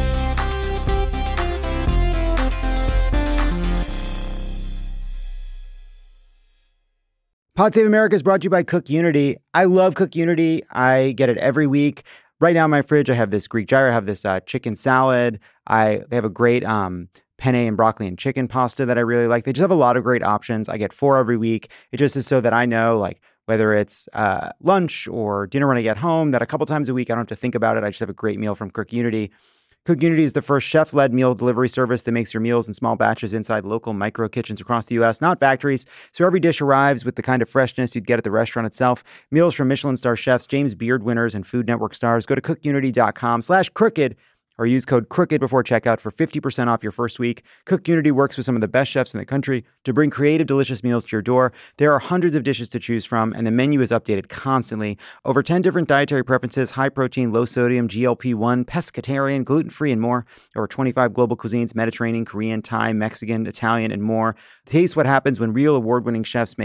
Pod Save America is brought to you by Cook Unity. I love Cook Unity. I get it every week. Right now in my fridge, I have this Greek gyro, I have this uh, chicken salad. I They have a great um, penne and broccoli and chicken pasta that I really like. They just have a lot of great options. I get four every week. It just is so that I know, like, whether it's uh, lunch or dinner when I get home, that a couple times a week I don't have to think about it. I just have a great meal from Cook Unity. Cook Unity is the first chef-led meal delivery service that makes your meals in small batches inside local micro kitchens across the U S, not factories. So every dish arrives with the kind of freshness you'd get at the restaurant itself. Meals from Michelin star chefs, James Beard winners, and Food Network stars. Go to cookunity.com slash crooked or use code crooked before checkout for fifty percent off your first week. Cook Unity works with some of the best chefs in the country to bring creative, delicious meals to your door. There are hundreds of dishes to choose from, and the menu is updated constantly. Over ten different dietary preferences: high protein, low sodium, G L P one, pescatarian, gluten-free, and more. Over twenty-five global cuisines: Mediterranean, Korean, Thai, Mexican, Italian, and more. Taste what happens when real award-winning chefs make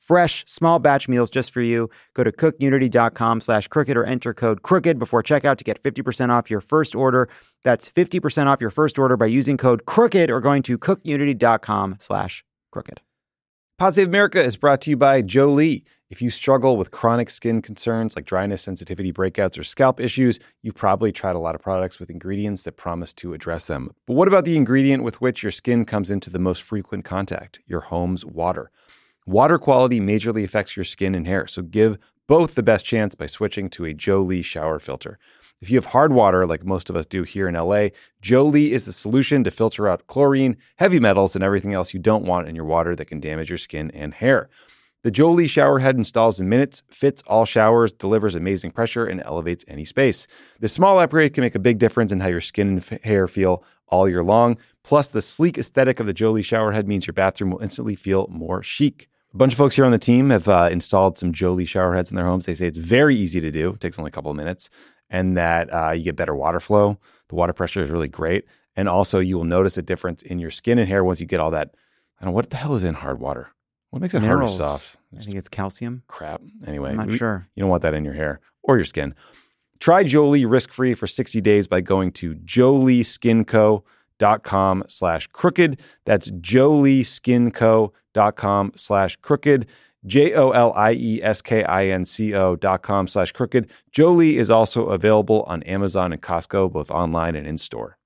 fresh, small batch meals just for you. Go to cookunity.com slash crooked or enter code crooked before checkout to get fifty percent off your first order. That's fifty percent off your first order by using code crooked or going to cookunity.com slash crooked. Pod Save America is brought to you by Jolie. If you struggle with chronic skin concerns like dryness, sensitivity, breakouts, or scalp issues, you've probably tried a lot of products with ingredients that promise to address them. But what about the ingredient with which your skin comes into the most frequent contact? Your home's water. Water quality majorly affects your skin and hair, so give both the best chance by switching to a Jolie shower filter. If you have hard water, like most of us do here in L A, Jolie is the solution to filter out chlorine, heavy metals, and everything else you don't want in your water that can damage your skin and hair. The Jolie shower head installs in minutes, fits all showers, delivers amazing pressure, and elevates any space. This small upgrade can make a big difference in how your skin and f- hair feel all year long. Plus, the sleek aesthetic of the Jolie shower head means your bathroom will instantly feel more chic. A bunch of folks here on the team have uh, installed some Jolie shower heads in their homes. They say it's very easy to do. It takes only a couple of minutes. And that uh, you get better water flow. The water pressure is really great. And also, you will notice a difference in your skin and hair once you get all that. I don't know, what the hell is in hard water? What makes it hard or soft? I think it's calcium. Crap. Anyway, I'm not we, sure. You don't want that in your hair or your skin. Try Jolie risk-free for sixty days by going to jolieskinco.com slash crooked. That's jolieskinco.com slash crooked. J O L I E S K I N C O dot com slash crooked. Jolie is also available on Amazon and Costco, both online and in-store.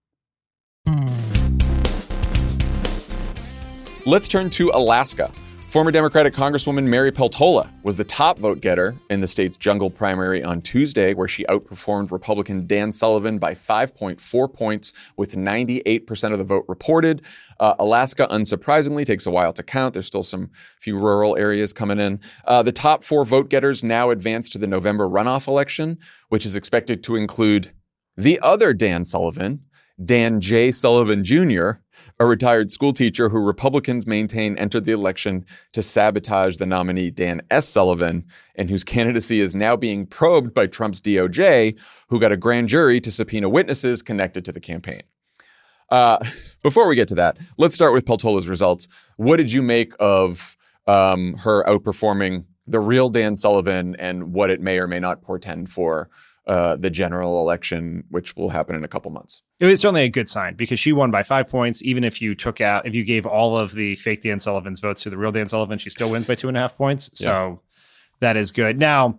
Let's turn to Alaska. Former Democratic Congresswoman Mary Peltola was the top vote getter in the state's jungle primary on Tuesday, where she outperformed Republican Dan Sullivan by five point four points with ninety-eight percent of the vote reported. Uh, Alaska, unsurprisingly, takes a while to count. There's still some few rural areas coming in. Uh, the top four vote getters now advance to the November runoff election, which is expected to include the other Dan Sullivan, Dan J. Sullivan Junior, a retired school teacher who Republicans maintain entered the election to sabotage the nominee Dan S. Sullivan, and whose candidacy is now being probed by Trump's D O J, who got a grand jury to subpoena witnesses connected to the campaign. Uh, before we get to that, let's start with Peltola's results. What did you make of um, her outperforming the real Dan Sullivan and what it may or may not portend for uh, the general election, which will happen in a couple months? It was certainly a good sign because she won by five points. Even if you took out, if you gave all of the fake Dan Sullivan's votes to the real Dan Sullivan, she still wins by two and a half points. So yeah. That is good. Now,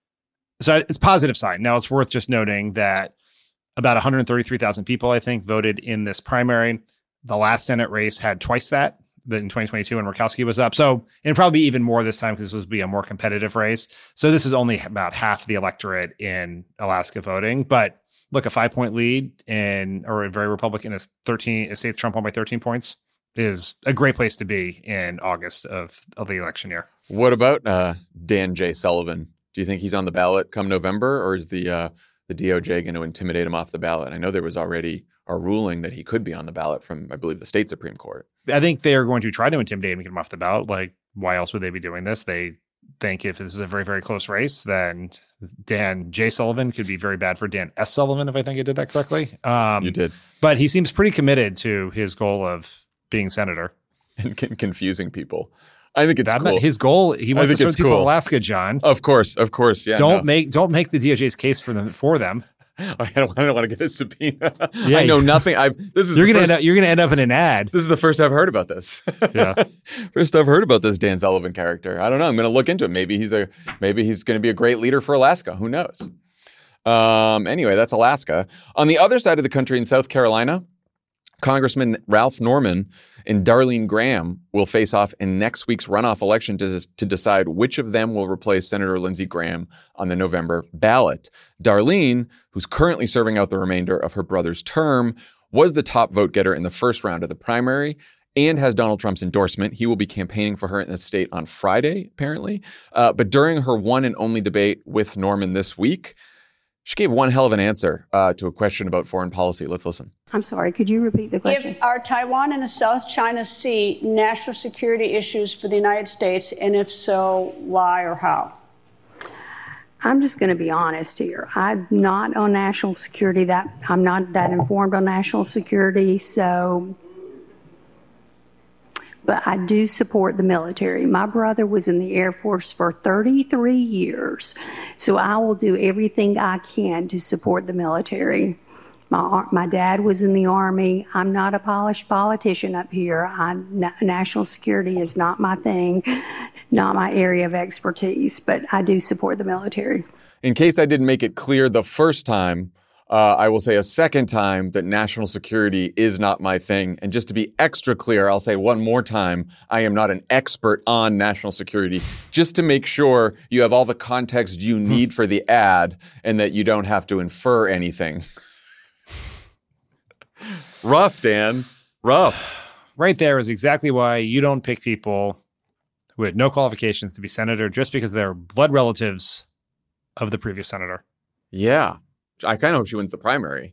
so it's a positive sign. Now, it's worth just noting that about one hundred thirty-three thousand people, I think, voted in this primary. The last Senate race had twice that, that in twenty twenty-two when Murkowski was up. So, and probably even more this time because this would be a more competitive race. So this is only about half the electorate in Alaska voting. But look, a five point lead in, or a very Republican is thirteen, a state Trump won by thirteen points is a great place to be in August of, of the election year. What about uh, Dan J. Sullivan? Do you think he's on the ballot come November, or is the uh, the D O J going to intimidate him off the ballot? I know there was already a ruling that he could be on the ballot from, I believe, the state Supreme Court. I think they're going to try to intimidate him and get him off the ballot. Like, why else would they be doing this? They think if this is a very, very close race, then Dan J. Sullivan could be very bad for Dan S. Sullivan, if I think I did that correctly. Um, you did. But he seems pretty committed to his goal of being senator. And con- confusing people. I think it's that, cool. His goal, he wants to serve people cool. in Alaska, John. Of course, of course. Yeah. Don't no. make don't make the D O J's case for them for them. I don't, I don't want to get a subpoena. Yeah, I know nothing. I've this is you're the gonna first, end up, you're gonna end up in an ad. This is the first I've heard about this. Yeah, first I've heard about this Dan Sullivan character. I don't know. I'm gonna look into it. Maybe he's a maybe he's gonna be a great leader for Alaska. Who knows? Um. Anyway, that's Alaska. On the other side of the country in South Carolina, Congressman Ralph Norman and Darlene Graham will face off in next week's runoff election to, to decide which of them will replace Senator Lindsey Graham on the November ballot. Darlene, who's currently serving out the remainder of her brother's term, was the top vote getter in the first round of the primary and has Donald Trump's endorsement. He will be campaigning for her in the state on Friday, apparently. Uh, but during her one and only debate with Norman this week, she gave one hell of an answer uh, to a question about foreign policy. Let's listen. I'm sorry, could you repeat the question? If are Taiwan and the South China Sea national security issues for the United States, and if so, why or how? I'm just going to be honest here. I'm not on national security. That I'm not that informed on national security. So, but I do support the military. My brother was in the Air Force for thirty-three years, so I will do everything I can to support the military. My, my dad was in the Army. I'm not a polished politician up here. I, national security is not my thing, not my area of expertise, but I do support the military. In case I didn't make it clear the first time, uh, I will say a second time that national security is not my thing. And just to be extra clear, I'll say one more time, I am not an expert on national security, just to make sure you have all the context you need for the ad and that you don't have to infer anything. Rough, Dan. Rough. Right there is exactly why you don't pick people who had no qualifications to be senator just because they're blood relatives of the previous senator. Yeah. I kind of hope she wins the primary.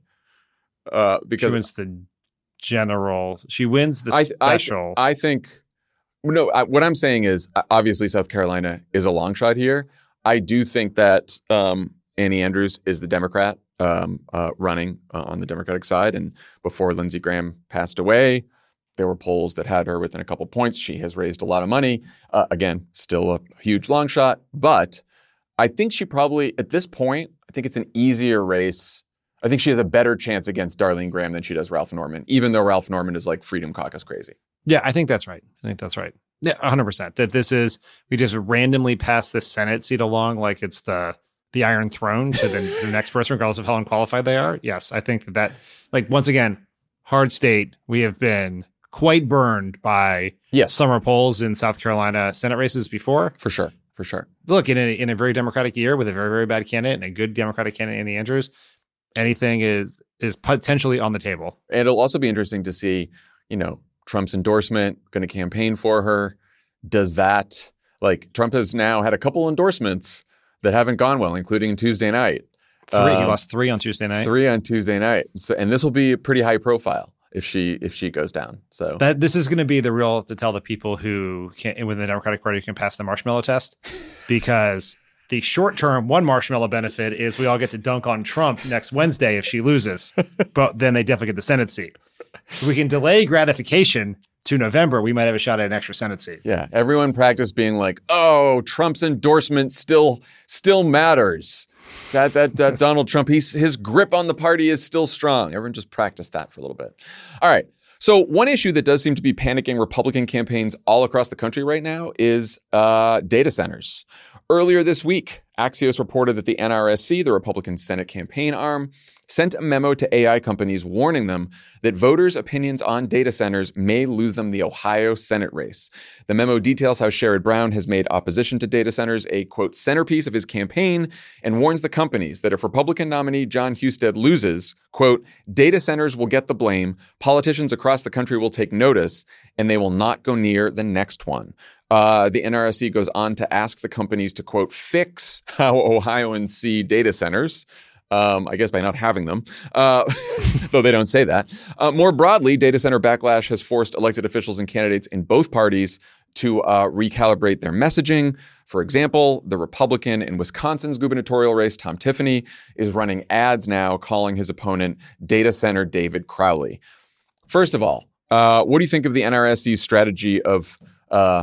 Uh, because she wins the general. She wins the I, special. I, I think, no, I, what I'm saying is, obviously South Carolina is a long shot here. I do think that um, Annie Andrews is the Democrat um, uh, running uh, on the Democratic side. And before Lindsey Graham passed away, there were polls that had her within a couple points. She has raised a lot of money. Uh, again, still a huge long shot. But I think she probably, at this point, I think it's an easier race. I think she has a better chance against Darlene Graham than she does Ralph Norman, even though Ralph Norman is like Freedom Caucus crazy. Yeah, I think that's right. I think that's right. Yeah, one hundred percent. That this is, we just randomly pass the Senate seat along like it's the the Iron Throne to the, the next person, regardless of how unqualified they are. Yes, I think that, that, like, once again, hard state, we have been quite burned by yes. summer polls in South Carolina Senate races before. For sure. For sure. Look, in a, in a very Democratic year with a very, very bad candidate and a good Democratic candidate, Annie Andrews, anything is is potentially on the table. And it'll also be interesting to see, you know, Trump's endorsement, going to campaign for her. Does that, like, Trump has now had a couple endorsements that haven't gone well, including Tuesday night. Three. Um, he lost three on Tuesday night. Three on Tuesday night. So, and this will be pretty high profile if she if she goes down. So that this is going to be the real to tell the people who can within the Democratic Party who can pass the marshmallow test, because the short term one marshmallow benefit is we all get to dunk on Trump next Wednesday if she loses, but then they definitely get the Senate seat. If we can delay gratification to November, we might have a shot at an extra Senate seat. Yeah, everyone practice being like, "Oh, Trump's endorsement still still matters." That that, that yes. Donald Trump, he's, his grip on the party is still strong. Everyone just practice that for a little bit. All right. So one issue that does seem to be panicking Republican campaigns all across the country right now is uh, data centers. Earlier this week, Axios reported that the N R S C, the Republican Senate campaign arm, sent a memo to A I companies warning them that voters' opinions on data centers may lose them the Ohio Senate race. The memo details how Sherrod Brown has made opposition to data centers a, quote, centerpiece of his campaign and warns the companies that if Republican nominee John Husted loses, quote, data centers will get the blame, politicians across the country will take notice, and they will not go near the next one. Uh, the N R S C goes on to ask the companies to, quote, fix how Ohioans see data centers. Um, I guess by not having them, uh, though they don't say that. Uh, more broadly, data center backlash has forced elected officials and candidates in both parties to uh, recalibrate their messaging. For example, the Republican in Wisconsin's gubernatorial race, Tom Tiffany, is running ads now calling his opponent Data Center David Crowley. First of all, uh, what do you think of the N R S C's strategy of uh,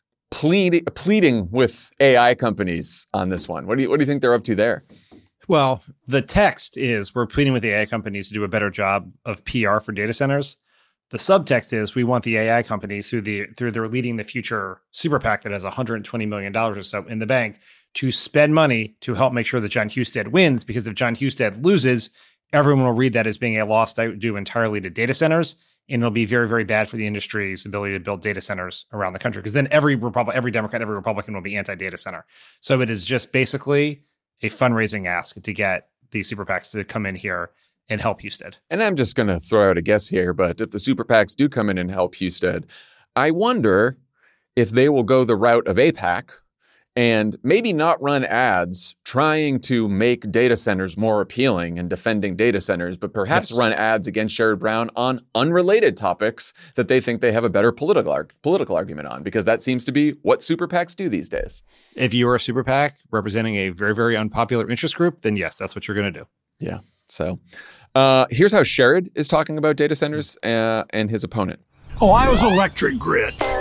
plead, pleading with A I companies on this one? What do you what do you think they're up to there? Well, the text is we're pleading with the A I companies to do a better job of P R for data centers. The subtext is we want the A I companies through the through their Leading the Future super PAC that has one hundred twenty million dollars or so in the bank to spend money to help make sure that John Husted wins, because if John Husted loses, everyone will read that as being a loss due entirely to data centers, and it'll be very, very bad for the industry's ability to build data centers around the country, because then every Republic, every Democrat, every Republican will be anti-data center. So it is just basically a fundraising ask to get these super PACs to come in here and help Husted. And I'm just going to throw out a guess here, but if the super PACs do come in and help Husted, I wonder if they will go the route of AIPAC and maybe not run ads trying to make data centers more appealing and defending data centers, but perhaps yes. run ads against Sherrod Brown on unrelated topics that they think they have a better political arg- political argument on, because that seems to be what super PACs do these days. If you are a super PAC representing a very, very unpopular interest group, then yes, that's what you're going to do. Yeah. So uh, here's how Sherrod is talking about data centers uh, and his opponent. Ohio's electric grid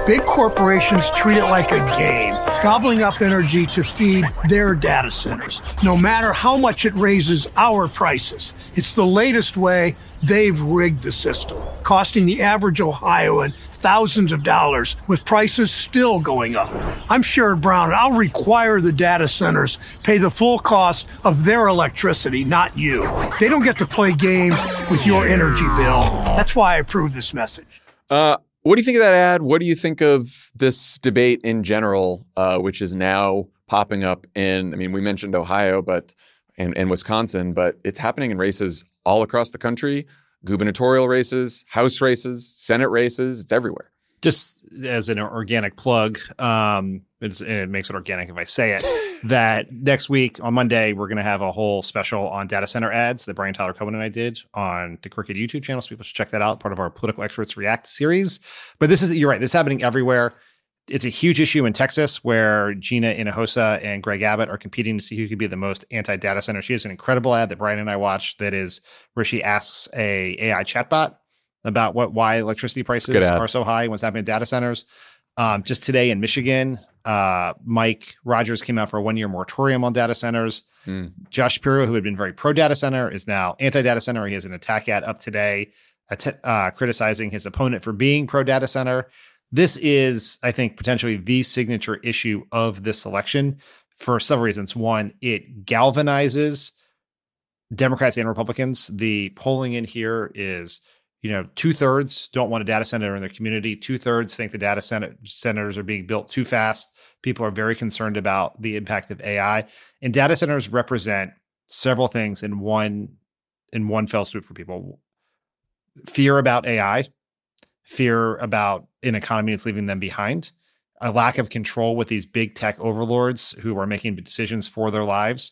Big corporations treat it like a game, gobbling up energy to feed their data centers, no matter how much it raises our prices. It's the latest way they've rigged the system, costing the average Ohioan thousands of dollars, with prices still going up. I'm Sherrod Brown, and I'll require the data centers pay the full cost of their electricity, not you. They don't get to play games with your energy bill. That's why I approve this message. Uh, what do you think of that ad? What do you think of this debate in general, uh, which is now popping up in, I mean, we mentioned Ohio, but and, and Wisconsin, but it's happening in races all across the country. Gubernatorial races, House races, Senate races, it's everywhere. Just as an organic plug, um, it's, it makes it organic if I say it, that next week on Monday, we're going to have a whole special on data center ads that Brian Tyler Cohen and I did on the Crooked YouTube channel. So people should check that out, part of our Political Experts React series. But this is, you're right, this is happening everywhere. It's a huge issue in Texas where Gina Hinojosa and Greg Abbott are competing to see who could be the most anti-data center. She has an incredible ad that Brian and I watched that is where she asks a AI chatbot about what why electricity prices are so high and what's happening at data centers. Um, just today in Michigan, uh, Mike Rogers came out for a one-year moratorium on data centers. Mm. Josh Shapiro, who had been very pro-data center, is now anti-data center. He has an attack ad up today uh, criticizing his opponent for being pro-data center. This is, I think, potentially the signature issue of this election for several reasons. One, it galvanizes Democrats and Republicans. The polling in here is, you know, two thirds don't want a data center in their community. Two thirds think the data center centers are being built too fast. People are very concerned about the impact of A I, and data centers represent several things in one in one fell swoop for people: fear about A I, fear about an economy that's leaving them behind, a lack of control with these big tech overlords who are making decisions for their lives,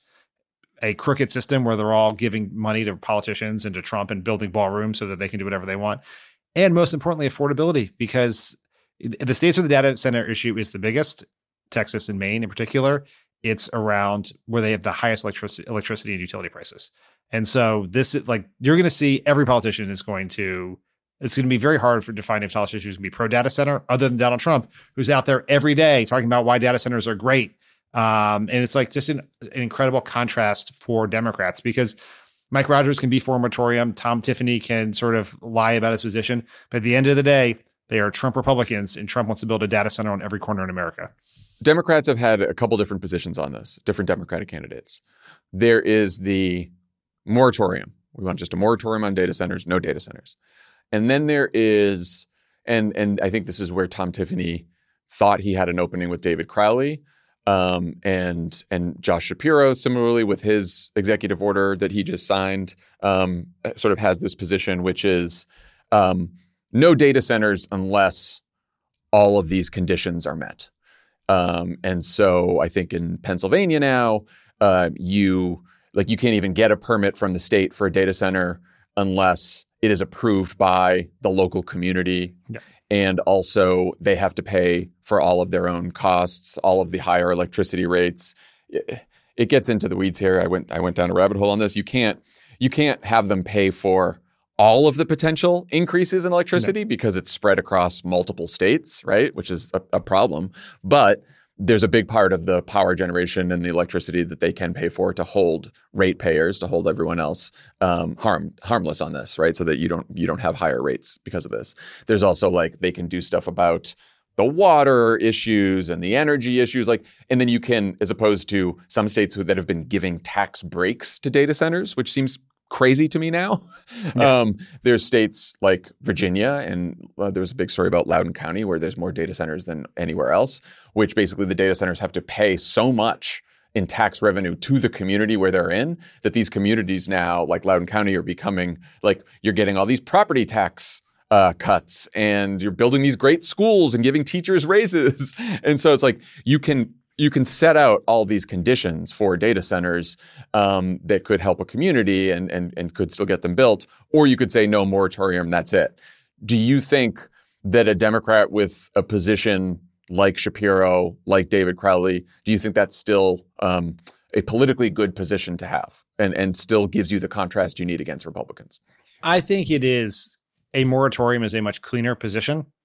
a crooked system where they're all giving money to politicians and to Trump and building ballrooms so that they can do whatever they want. And most importantly, affordability, because the states where the data center issue is the biggest, Texas and Maine in particular, it's around where they have the highest electricity, electricity and utility prices. And so this is like, you're going to see every politician is going to, it's going to be very hard for defining if politicians who's going to be pro data center, other than Donald Trump, who's out there every day talking about why data centers are great. Um, and it's like just an, an incredible contrast for Democrats, because Mike Rogers can be for a moratorium. Tom Tiffany can sort of lie about his position. But at the end of the day, they are Trump Republicans, and Trump wants to build a data center on every corner in America. Democrats have had a couple different positions on this, different Democratic candidates. There is the moratorium. We want just a moratorium on data centers, no data centers. And then there is, and and I think this is where Tom Tiffany thought he had an opening with David Crowley, um, and and Josh Shapiro, similarly with his executive order that he just signed, um, sort of has this position, which is um, no data centers unless all of these conditions are met. Um, and so I think in Pennsylvania now, uh, you like you can't even get a permit from the state for a data center unless it is approved by the local community. Yeah. And also they have to pay for all of their own costs, all of the higher electricity rates. It, it gets into the weeds here. I went I went down a rabbit hole on this. You can't you can't have them pay for all of the potential increases in electricity no. because it's spread across multiple states, right? Which is a, a problem. But there's a big part of the power generation and the electricity that they can pay for to hold ratepayers, to hold everyone else um, harm harmless on this, right? So that you don't you don't have higher rates because of this. There's also like they can do stuff about the water issues and the energy issues, like, and then you can, as opposed to some states that have been giving tax breaks to data centers, which seems crazy to me now. Yeah. Um, there's states like Virginia, and uh, there was a big story about Loudoun County where there's more data centers than anywhere else, which basically the data centers have to pay so much in tax revenue to the community where they're in that these communities now, like Loudoun County, are becoming like you're getting all these property tax uh, cuts and you're building these great schools and giving teachers raises. And so it's like you can You can set out all these conditions for data centers um, that could help a community and, and and could still get them built, or you could say no moratorium, that's it. Do you think that a Democrat with a position like Shapiro, like David Crowley, do you think that's still um, a politically good position to have and, and still gives you the contrast you need against Republicans? I think it is a moratorium is a much cleaner position.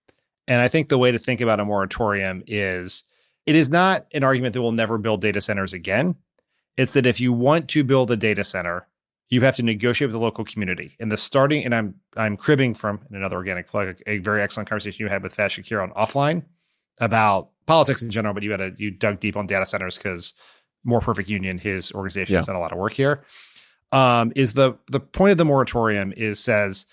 And I think the way to think about a moratorium is it is not an argument that we'll never build data centers again. It's that if you want to build a data center, you have to negotiate with the local community. And the starting, and I'm I'm cribbing from another organic plug, a very excellent conversation you had with Faz Shakir on Offline about politics in general, but you had a, you dug deep on data centers because More Perfect Union, his organization, yeah. has done a lot of work here. Um, is the the point of the moratorium is says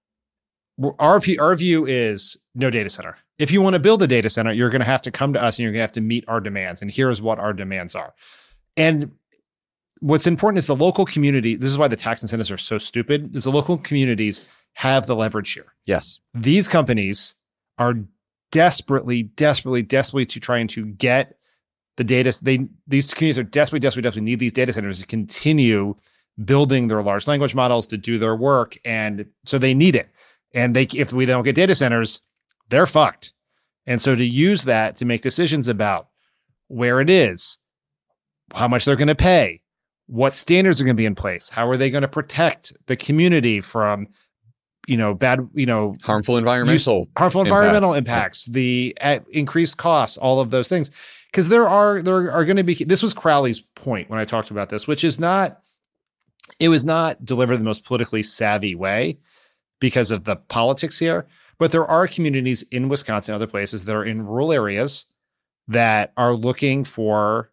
our our view is no data center. If you want to build a data center, you're going to have to come to us and you're going to have to meet our demands. And here's what our demands are. And what's important is the local community. This is why the tax incentives are so stupid. Is the local communities have the leverage here. Yes. These companies are desperately, desperately, desperately to trying to get the data. They these communities are desperately, desperately, desperately need these data centers to continue building their large language models to do their work, and so they need it. And they, if we don't get data centers, they're fucked. And so to use that to make decisions about where it is, how much they're going to pay, what standards are going to be in place, how are they going to protect the community from, you know, bad, you know, harmful environmental, use, harmful environmental impacts, impacts the uh, increased costs, all of those things. Because there are there are going to be. This was Crowley's point when I talked about this, which is not. It was not delivered in the most politically savvy way because of the politics here. But there are communities in Wisconsin and other places that are in rural areas that are looking for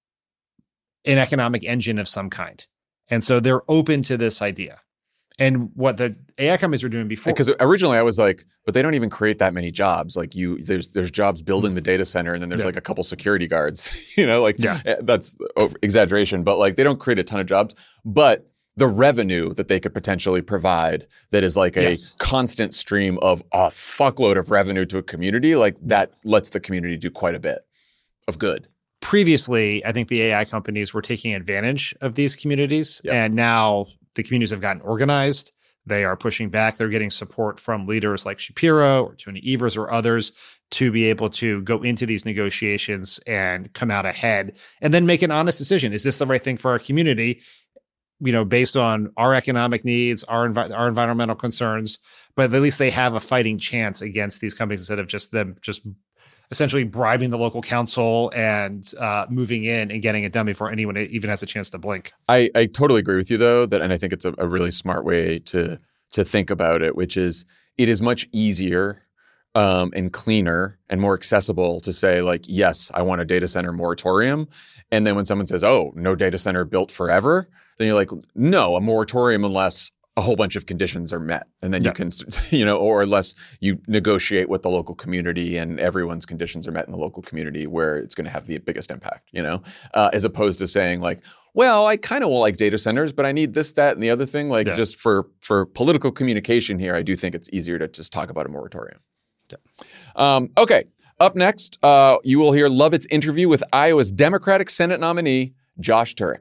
an economic engine of some kind. And so they're open to this idea. And what the A I companies were doing before. Because originally I was like, but they don't even create that many jobs. Like you, there's there's jobs building the data center, and then there's yeah. like a couple security guards. you know, like yeah. that's exaggeration, but like they don't create a ton of jobs. But the revenue that they could potentially provide that is like a yes. constant stream of a fuckload of revenue to a community, like that lets the community do quite a bit of good. Previously, I think the A I companies were taking advantage of these communities, yep. and now the communities have gotten organized. They are pushing back. They're getting support from leaders like Shapiro or Tony Evers or others to be able to go into these negotiations and come out ahead and then make an honest decision. Is this the right thing for our community? You know, based on our economic needs, our envi- our environmental concerns, but at least they have a fighting chance against these companies instead of just them just essentially bribing the local council and uh, moving in and getting it done before anyone even has a chance to blink. I, I totally agree with you, though, that, and I think it's a, a really smart way to to think about it, which is it is much easier um, and cleaner and more accessible to say, like, yes, I want a data center moratorium. And then when someone says, oh, no data center built forever, then you're like, no, a moratorium unless a whole bunch of conditions are met. And then yeah. you can, you know, or unless you negotiate with the local community and everyone's conditions are met in the local community where it's going to have the biggest impact, you know, uh, as opposed to saying like, well, I kind of will like data centers, but I need this, that, and the other thing. Like yeah. just for, for political communication here, I do think it's easier to just talk about a moratorium. Yeah. Um, okay. Up next, uh, you will hear Lovett's interview with Iowa's Democratic Senate nominee, Josh Turek.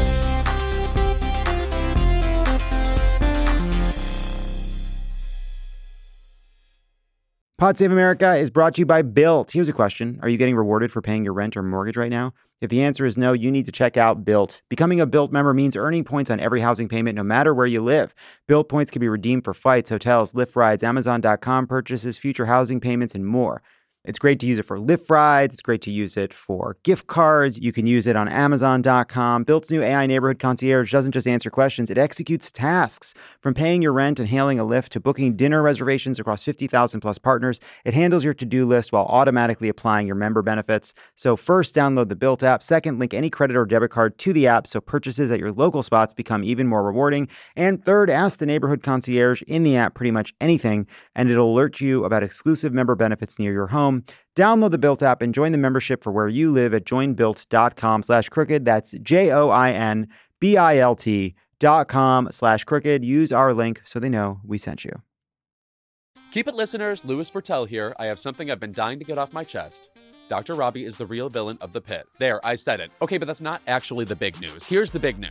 Pod Save America is brought to you by Built. Here's a question. Are you getting rewarded for paying your rent or mortgage right now? If the answer is no, you need to check out Built. Becoming a Built member means earning points on every housing payment, no matter where you live. Built points can be redeemed for flights, hotels, Lyft rides, Amazon dot com purchases, future housing payments, and more. It's great to use it for Lyft rides. It's great to use it for gift cards. You can use it on Amazon dot com. Built's new A I neighborhood concierge doesn't just answer questions. It executes tasks. From paying your rent and hailing a Lyft to booking dinner reservations across fifty thousand plus partners, it handles your to-do list while automatically applying your member benefits. So first, download the Built app. Second, link any credit or debit card to the app so purchases at your local spots become even more rewarding. And third, ask the neighborhood concierge in the app pretty much anything, and it'll alert you about exclusive member benefits near your home. Download the Built app and join the membership for where you live at joinbuilt.com slash crooked. That's J-O-I-N-B-I-L-T dot com slash crooked. Use our link so they know we sent you. Keep it, listeners. Louis Virtel here. I have something I've been dying to get off my chest. Doctor Robbie is the real villain of The Pit. There, I said it. Okay, but that's not actually the big news. Here's the big news.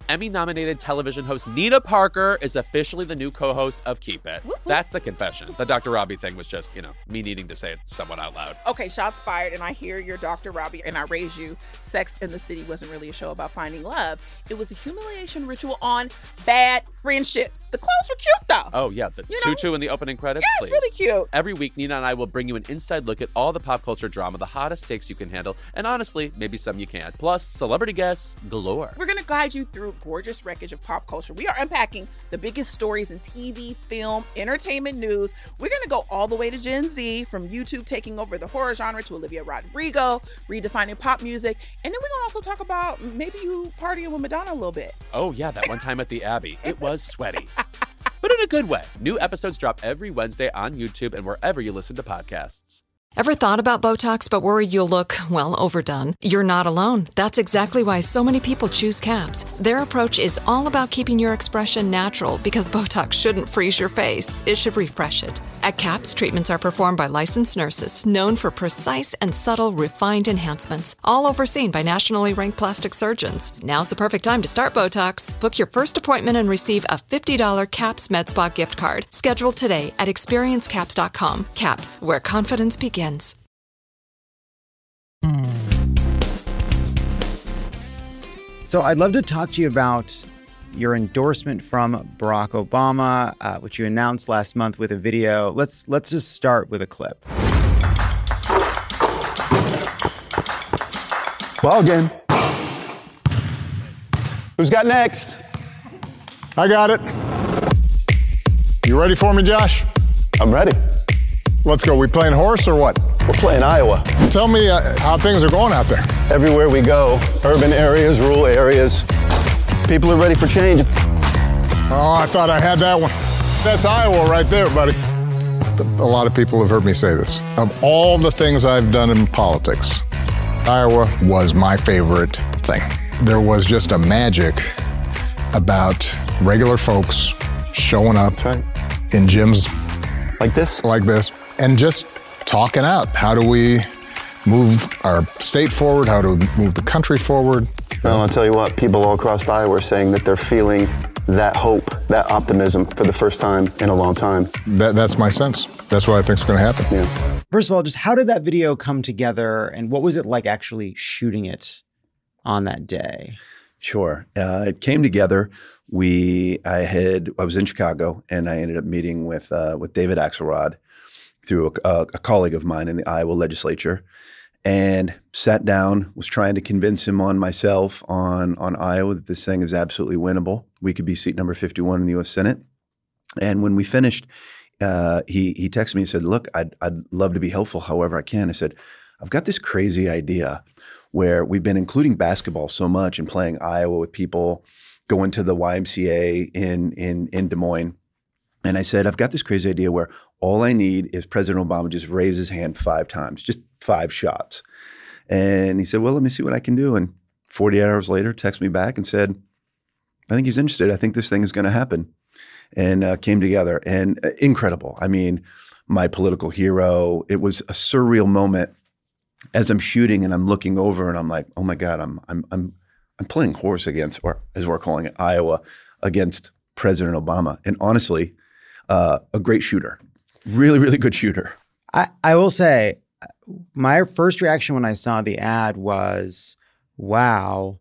Emmy-nominated television host Nina Parker is officially the new co-host of Keep It. Whoop, whoop. That's the confession. The Doctor Robbie thing was just, you know, me needing to say it somewhat out loud. Okay, shots fired, and I hear you're Doctor Robbie, and I raise you. Sex in the City wasn't really a show about finding love. It was a humiliation ritual on bad friendships. The clothes were cute, though. Oh, yeah, the you know? tutu in the opening credits, Yeah, please. it's really cute. Every week, Nina and I will bring you an inside look at all the pop culture drama, the hottest takes you can handle, and honestly, maybe some you can't. Plus, celebrity guests galore. We're going to guide you through a gorgeous wreckage of pop culture. We are unpacking the biggest stories in T V, film, entertainment news. We're going to go all the way to Gen Z, from YouTube taking over the horror genre to Olivia Rodrigo, redefining pop music. And then we're going to also talk about maybe you partying with Madonna a little bit. Oh, yeah, that one time at the Abbey. It was sweaty. But in a good way. New episodes drop every Wednesday on YouTube and wherever you listen to podcasts. Ever thought about Botox but worried you'll look, well, overdone? You're not alone. That's exactly why so many people choose CAPS. Their approach is all about keeping your expression natural, because Botox shouldn't freeze your face. It should refresh it. At CAPS, treatments are performed by licensed nurses known for precise and subtle refined enhancements, all overseen by nationally ranked plastic surgeons. Now's the perfect time to start Botox. Book your first appointment and receive a fifty dollars CAPS MedSpa gift card. Schedule today at experience caps dot com. CAPS, where confidence begins. So I'd love to talk to you about your endorsement from Barack Obama, uh, which you announced last month with a video. Let's let's just start with a clip. Ball game. Who's got next? I got it. You ready for me, Josh? I'm ready. Let's go. We playing horse or what? We're playing Iowa. Tell me uh, how things are going out there. Everywhere we go, urban areas, rural areas, people are ready for change. Oh, I thought I had that one. That's Iowa right there, buddy. A lot of people have heard me say this. Of all the things I've done in politics, Iowa was my favorite thing. There was just a magic about regular folks showing up right. in gyms like this, like this, and just talking out. How do we move our state forward? How do we move the country forward? Well, I'll tell you what, people all across Iowa are saying that they're feeling that hope, that optimism for the first time in a long time. That, that's my sense. That's what I think is going to happen. Yeah. First of all, just how did that video come together, and what was it like actually shooting it on that day? Sure. Uh, it came together. We, I had, I was in Chicago, and I ended up meeting with uh, with David Axelrod through a, a, a colleague of mine in the Iowa legislature, and sat down, was trying to convince him on myself on on Iowa that this thing is absolutely winnable. We could be seat number fifty-one in the U S Senate. And when we finished, uh, he he texted me and said, "Look, I'd I'd love to be helpful however I can." I said, "I've got this crazy idea where we've been including basketball so much and playing Iowa with people, going to the Y M C A in in in Des Moines." And I said, I've got this crazy idea where all I need is President Obama just raise his hand five times, just five shots. And he said, well, let me see what I can do. And forty-eight hours later, texted me back and said, I think he's interested. I think this thing is going to happen. And uh, came together. And uh, incredible. I mean, my political hero. It was a surreal moment as I'm shooting and I'm looking over and I'm like, oh my God, I'm I'm I'm I'm playing horse against, or as we're calling it, Iowa, against President Obama. And honestly, Uh, a great shooter, really, really good shooter. I, I will say my first reaction when I saw the ad was, wow,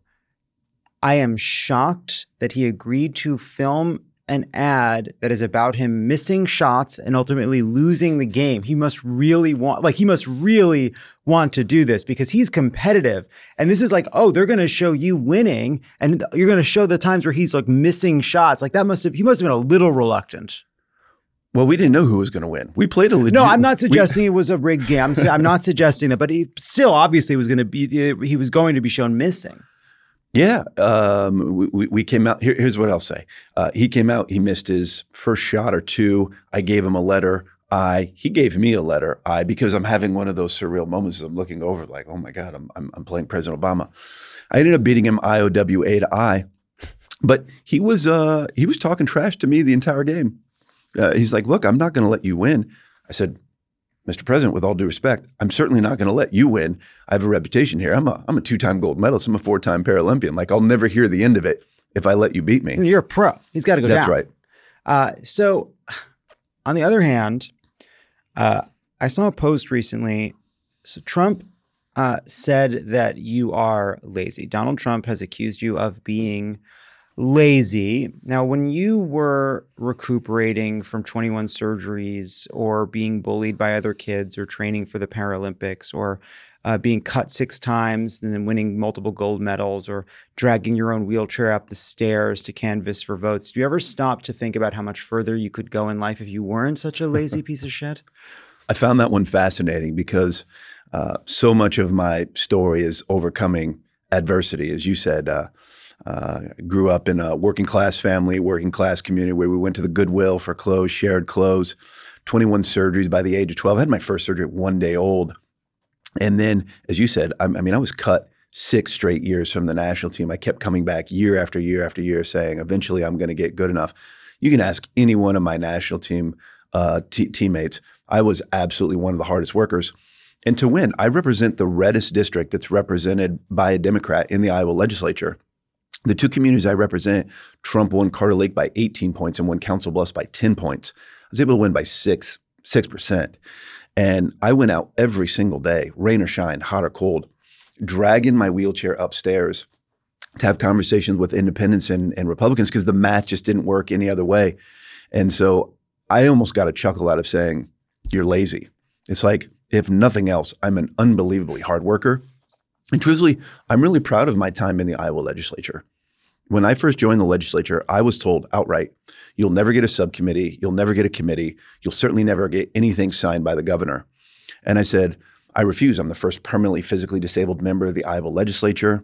I am shocked that he agreed to film an ad that is about him missing shots and ultimately losing the game. He must really want, like he must really want to do this because he's competitive. And this is like, oh, they're going to show you winning and you're going to show the times where he's like missing shots. Like that must have, he must have been a little reluctant. Well, we didn't know who was going to win. We played a legit. No, I'm not suggesting we, it was a rigged game. I'm, I'm not suggesting that, but he still obviously was going to be. He was going to be shown missing. Yeah, um, we, we came out. Here, here's what I'll say. Uh, he came out. He missed his first shot or two. I gave him a letter. I he gave me a letter. I because I'm having one of those surreal moments. I'm looking over like, oh my God, I'm I'm, I'm playing President Obama. I ended up beating him I O W A to I, but he was uh, he was talking trash to me the entire game. Uh, he's like, look, I'm not going to let you win. I said, Mister President, with all due respect, I'm certainly not going to let you win. I have a reputation here. I'm a I'm a two-time gold medalist. I'm a four-time Paralympian. Like, I'll never hear the end of it if I let you beat me. You're a pro. He's got to go That's down. right. Uh, so on the other hand, uh, I saw a post recently. So Trump uh, said that you are lazy. Donald Trump has accused you of being lazy. Now, when you were recuperating from twenty-one surgeries or being bullied by other kids or training for the Paralympics or uh, being cut six times and then winning multiple gold medals or dragging your own wheelchair up the stairs to canvass for votes, do you ever stop to think about how much further you could go in life if you weren't such a lazy piece of shit? I found that one fascinating because uh, so much of my story is overcoming adversity. As you said, uh, uh, grew up in a working class family, working class community where we went to the Goodwill for clothes, shared clothes, twenty-one surgeries by the age of twelve. I had my first surgery at one day old. And then, as you said, I, I mean, I was cut six straight years from the national team. I kept coming back year after year after year saying, eventually I'm going to get good enough. You can ask any one of my national team uh, t- teammates. I was absolutely one of the hardest workers. And to win, I represent the reddest district that's represented by a Democrat in the Iowa legislature. The two communities I represent, Trump won Carter Lake by eighteen points and won Council Bluffs by ten points. I was able to win by six, six percent. And I went out every single day, rain or shine, hot or cold, dragging my wheelchair upstairs to have conversations with independents and, and Republicans because the math just didn't work any other way. And so I almost got a chuckle out of saying, you're lazy. It's like, if nothing else, I'm an unbelievably hard worker. And truthfully, I'm really proud of my time in the Iowa legislature. When I first joined the legislature, I was told outright, you'll never get a subcommittee, you'll never get a committee, you'll certainly never get anything signed by the governor. And I said, I refuse. I'm the first permanently physically disabled member of the Iowa legislature.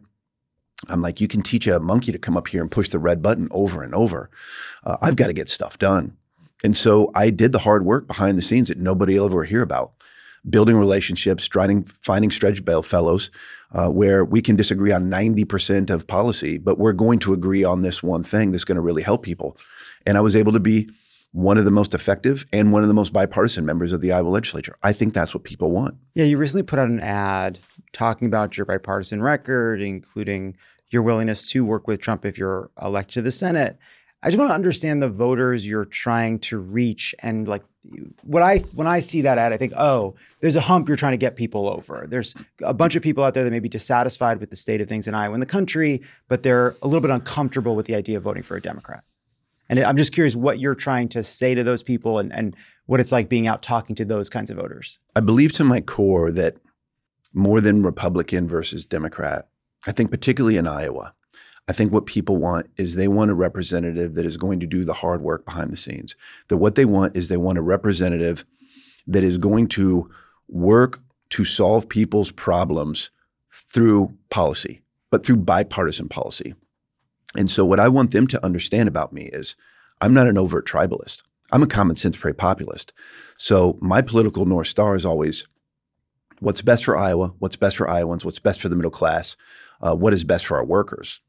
I'm like, you can teach a monkey to come up here and push the red button over and over. Uh, I've got to get stuff done. And so I did the hard work behind the scenes that nobody will ever hear about. Building relationships, trying, finding stretch bail fellows uh, where we can disagree on ninety percent of policy, but we're going to agree on this one thing that's going to really help people. And I was able to be one of the most effective and one of the most bipartisan members of the Iowa legislature. I think that's what people want. Yeah, you recently put out an ad talking about your bipartisan record, including your willingness to work with Trump if you're elected to the Senate. I just want to understand the voters you're trying to reach. And like what I when I see that ad, I think, oh, there's a hump you're trying to get people over. There's a bunch of people out there that may be dissatisfied with the state of things in Iowa and the country, but they're a little bit uncomfortable with the idea of voting for a Democrat. And I'm just curious what you're trying to say to those people and, and what it's like being out talking to those kinds of voters. I believe to my core that more than Republican versus Democrat, I think particularly in Iowa, I think what people want is they want a representative that is going to do the hard work behind the scenes. That what they want is they want a representative that is going to work to solve people's problems through policy, but through bipartisan policy. And so what I want them to understand about me is I'm not an overt tribalist. I'm a common sense prairie populist. So my political North Star is always what's best for Iowa, what's best for Iowans, what's best for the middle class, uh, what is best for our workers.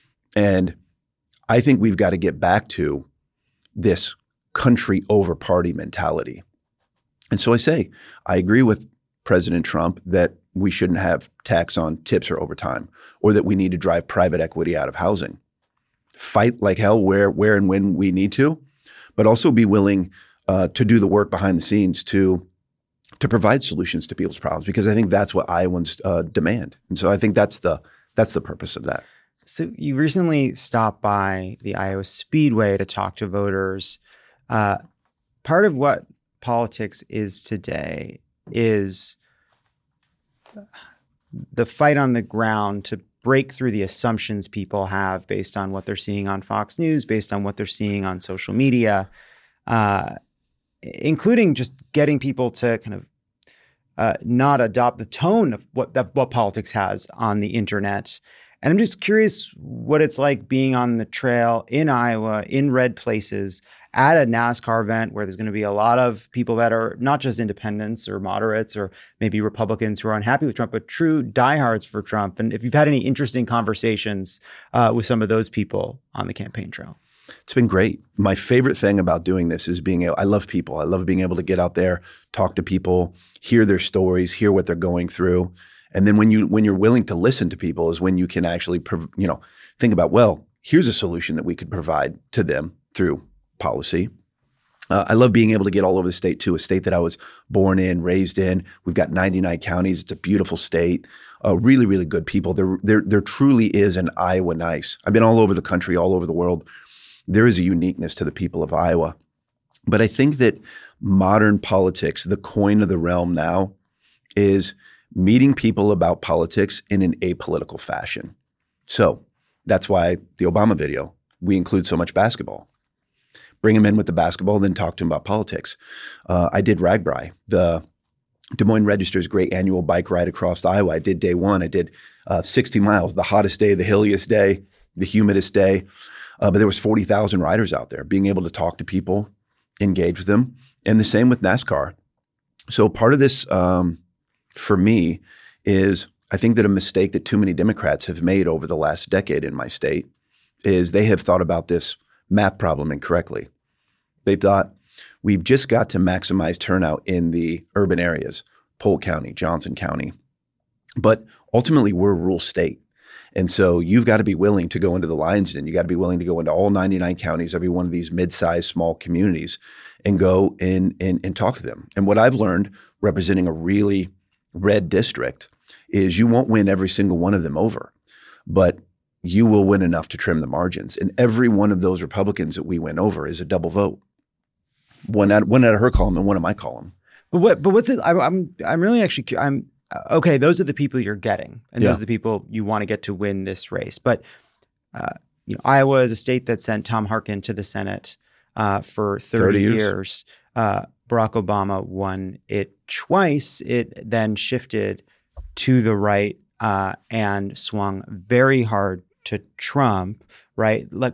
And I think we've got to get back to this country over party mentality. And so I say, I agree with President Trump that we shouldn't have tax on tips or overtime, or that we need to drive private equity out of housing. Fight like hell where, where and when we need to, but also be willing uh, to do the work behind the scenes to, to provide solutions to people's problems, because I think that's what Iowans uh, demand. And so I think that's the that's the purpose of that. So you recently stopped by the Iowa Speedway to talk to voters. Uh, part of what politics is today is the fight on the ground to break through the assumptions people have based on what they're seeing on Fox News, based on what they're seeing on social media, uh, including just getting people to kind of uh, not adopt the tone of what that, what politics has on the internet. And I'm just curious what it's like being on the trail in Iowa, in red places, at a NASCAR event where there's going to be a lot of people that are not just independents or moderates or maybe Republicans who are unhappy with Trump, but true diehards for Trump. And if you've had any interesting conversations uh, with some of those people on the campaign trail. It's been great. My favorite thing about doing this is being able, I love people. I love being able to get out there, talk to people, hear their stories, hear what they're going through. And then when you when you're willing to listen to people is when you can actually, you know, think about, well, here's a solution that we could provide to them through policy. Uh, I love being able to get all over the state too, a state that I was born in, raised in. We've got ninety-nine counties. It's a beautiful state. Uh, really, really good people. There, there, there truly is an Iowa nice. I've been all over the country, all over the world. There is a uniqueness to the people of Iowa. But I think that modern politics, the coin of the realm now, is meeting people about politics in an apolitical fashion. So that's why the Obama video, we include so much basketball. Bring them in with the basketball, then talk to them about politics. Uh, I did RAGBRAI, the Des Moines Register's great annual bike ride across Iowa. I did day one. I did uh, sixty miles, the hottest day, the hilliest day, the humidest day. Uh, but there was forty thousand riders out there, being able to talk to people, engage with them. And the same with NASCAR. So part of this, um, for me, is I think that a mistake that too many Democrats have made over the last decade in my state is they have thought about this math problem incorrectly. They thought we've just got to maximize turnout in the urban areas, Polk County, Johnson County. But ultimately, we're a rural state. And so you've got to be willing to go into the Lions Den. You got to be willing to go into all ninety-nine counties, every one of these mid-sized small communities, and go in and, and talk to them. And what I've learned representing a really red district is you won't win every single one of them over, but you will win enough to trim the margins. And every one of those Republicans that we win over is a double vote. One out, one out of her column and one of my column. But what? But what's it? I, I'm I'm really actually I'm okay. Those are the people you're getting, and Yeah. those are the people you want to get to win this race. But uh, you know, Iowa is a state that sent Tom Harkin to the Senate uh, for thirty, thirty years. years. Uh, Barack Obama won it twice. It then shifted to the right uh, and swung very hard to Trump. Right? Like,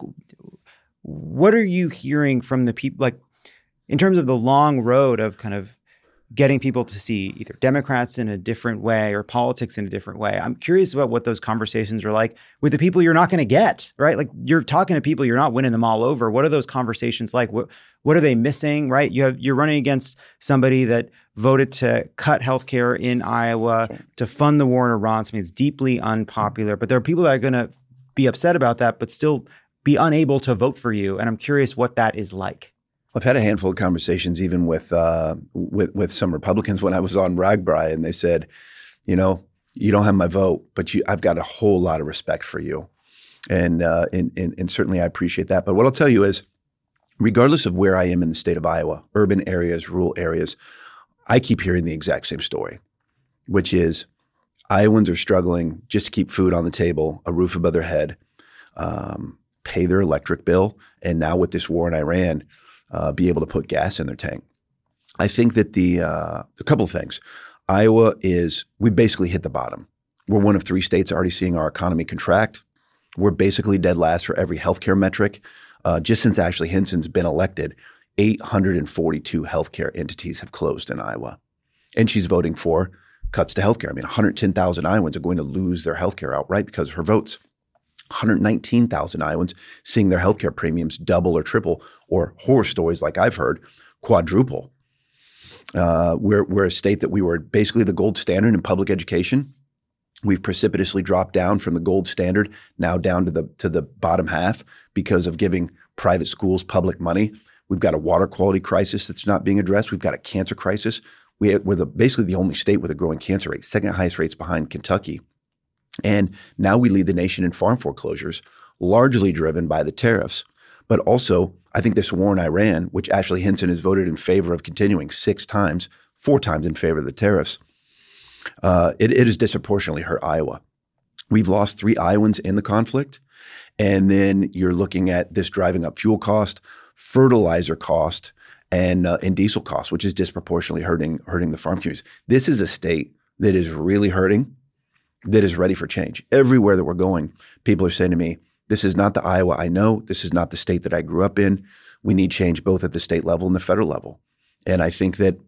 what are you hearing from the people? Like, in terms of the long road of kind of getting people to see either Democrats in a different way or politics in a different way. I'm curious about what those conversations are like with the people you're not going to get, right? Like, you're talking to people, you're not winning them all over. What are those conversations like? What what are they missing, right? You have, you're running against somebody that voted to cut healthcare in Iowa, to fund the war in Iran. Something that's deeply unpopular, but there are people that are going to be upset about that, but still be unable to vote for you. And I'm curious what that is like. I've had a handful of conversations even with uh, with with some Republicans when I was on RAGBRAI, and they said, you know, you don't have my vote, but you, I've got a whole lot of respect for you, and, uh, and and and certainly I appreciate that. But what I'll tell you is, regardless of where I am in the state of Iowa, urban areas, rural areas, I keep hearing the exact same story, which is Iowans are struggling just to keep food on the table, a roof above their head, um, pay their electric bill, and now with this war in Iran, Uh, be able to put gas in their tank. I think that the uh, a couple of things. Iowa is, we basically hit the bottom. We're one of three states already seeing our economy contract. We're basically dead last for every healthcare metric. Uh, just since Ashley Hinson's been elected, eight hundred forty-two healthcare entities have closed in Iowa. And she's voting for cuts to healthcare. I mean, one hundred ten thousand Iowans are going to lose their healthcare outright because of her votes. one hundred nineteen thousand Iowans seeing their healthcare premiums double or triple, or horror stories like I've heard, quadruple. Uh, we're, we're a state that we were basically the gold standard in public education. We've precipitously dropped down from the gold standard now down to the to the bottom half because of giving private schools public money. We've got a water quality crisis that's not being addressed. We've got a cancer crisis. We, we're the, basically the only state with a growing cancer rate, second highest rates behind Kentucky. And now we lead the nation in farm foreclosures, largely driven by the tariffs. But also, I think this war in Iran, which Ashley Hinson has voted in favor of continuing six times, four times in favor of the tariffs, uh, it, it has disproportionately hurt Iowa. We've lost three Iowans in the conflict. And then you're looking at this driving up fuel cost, fertilizer cost, and uh, and diesel cost, which is disproportionately hurting hurting the farm communities. This is a state that is really hurting, that is ready for change. Everywhere that we're going, people are saying to me, this is not the Iowa I know. This is not the state that I grew up in. We need change both at the state level and the federal level. And I think that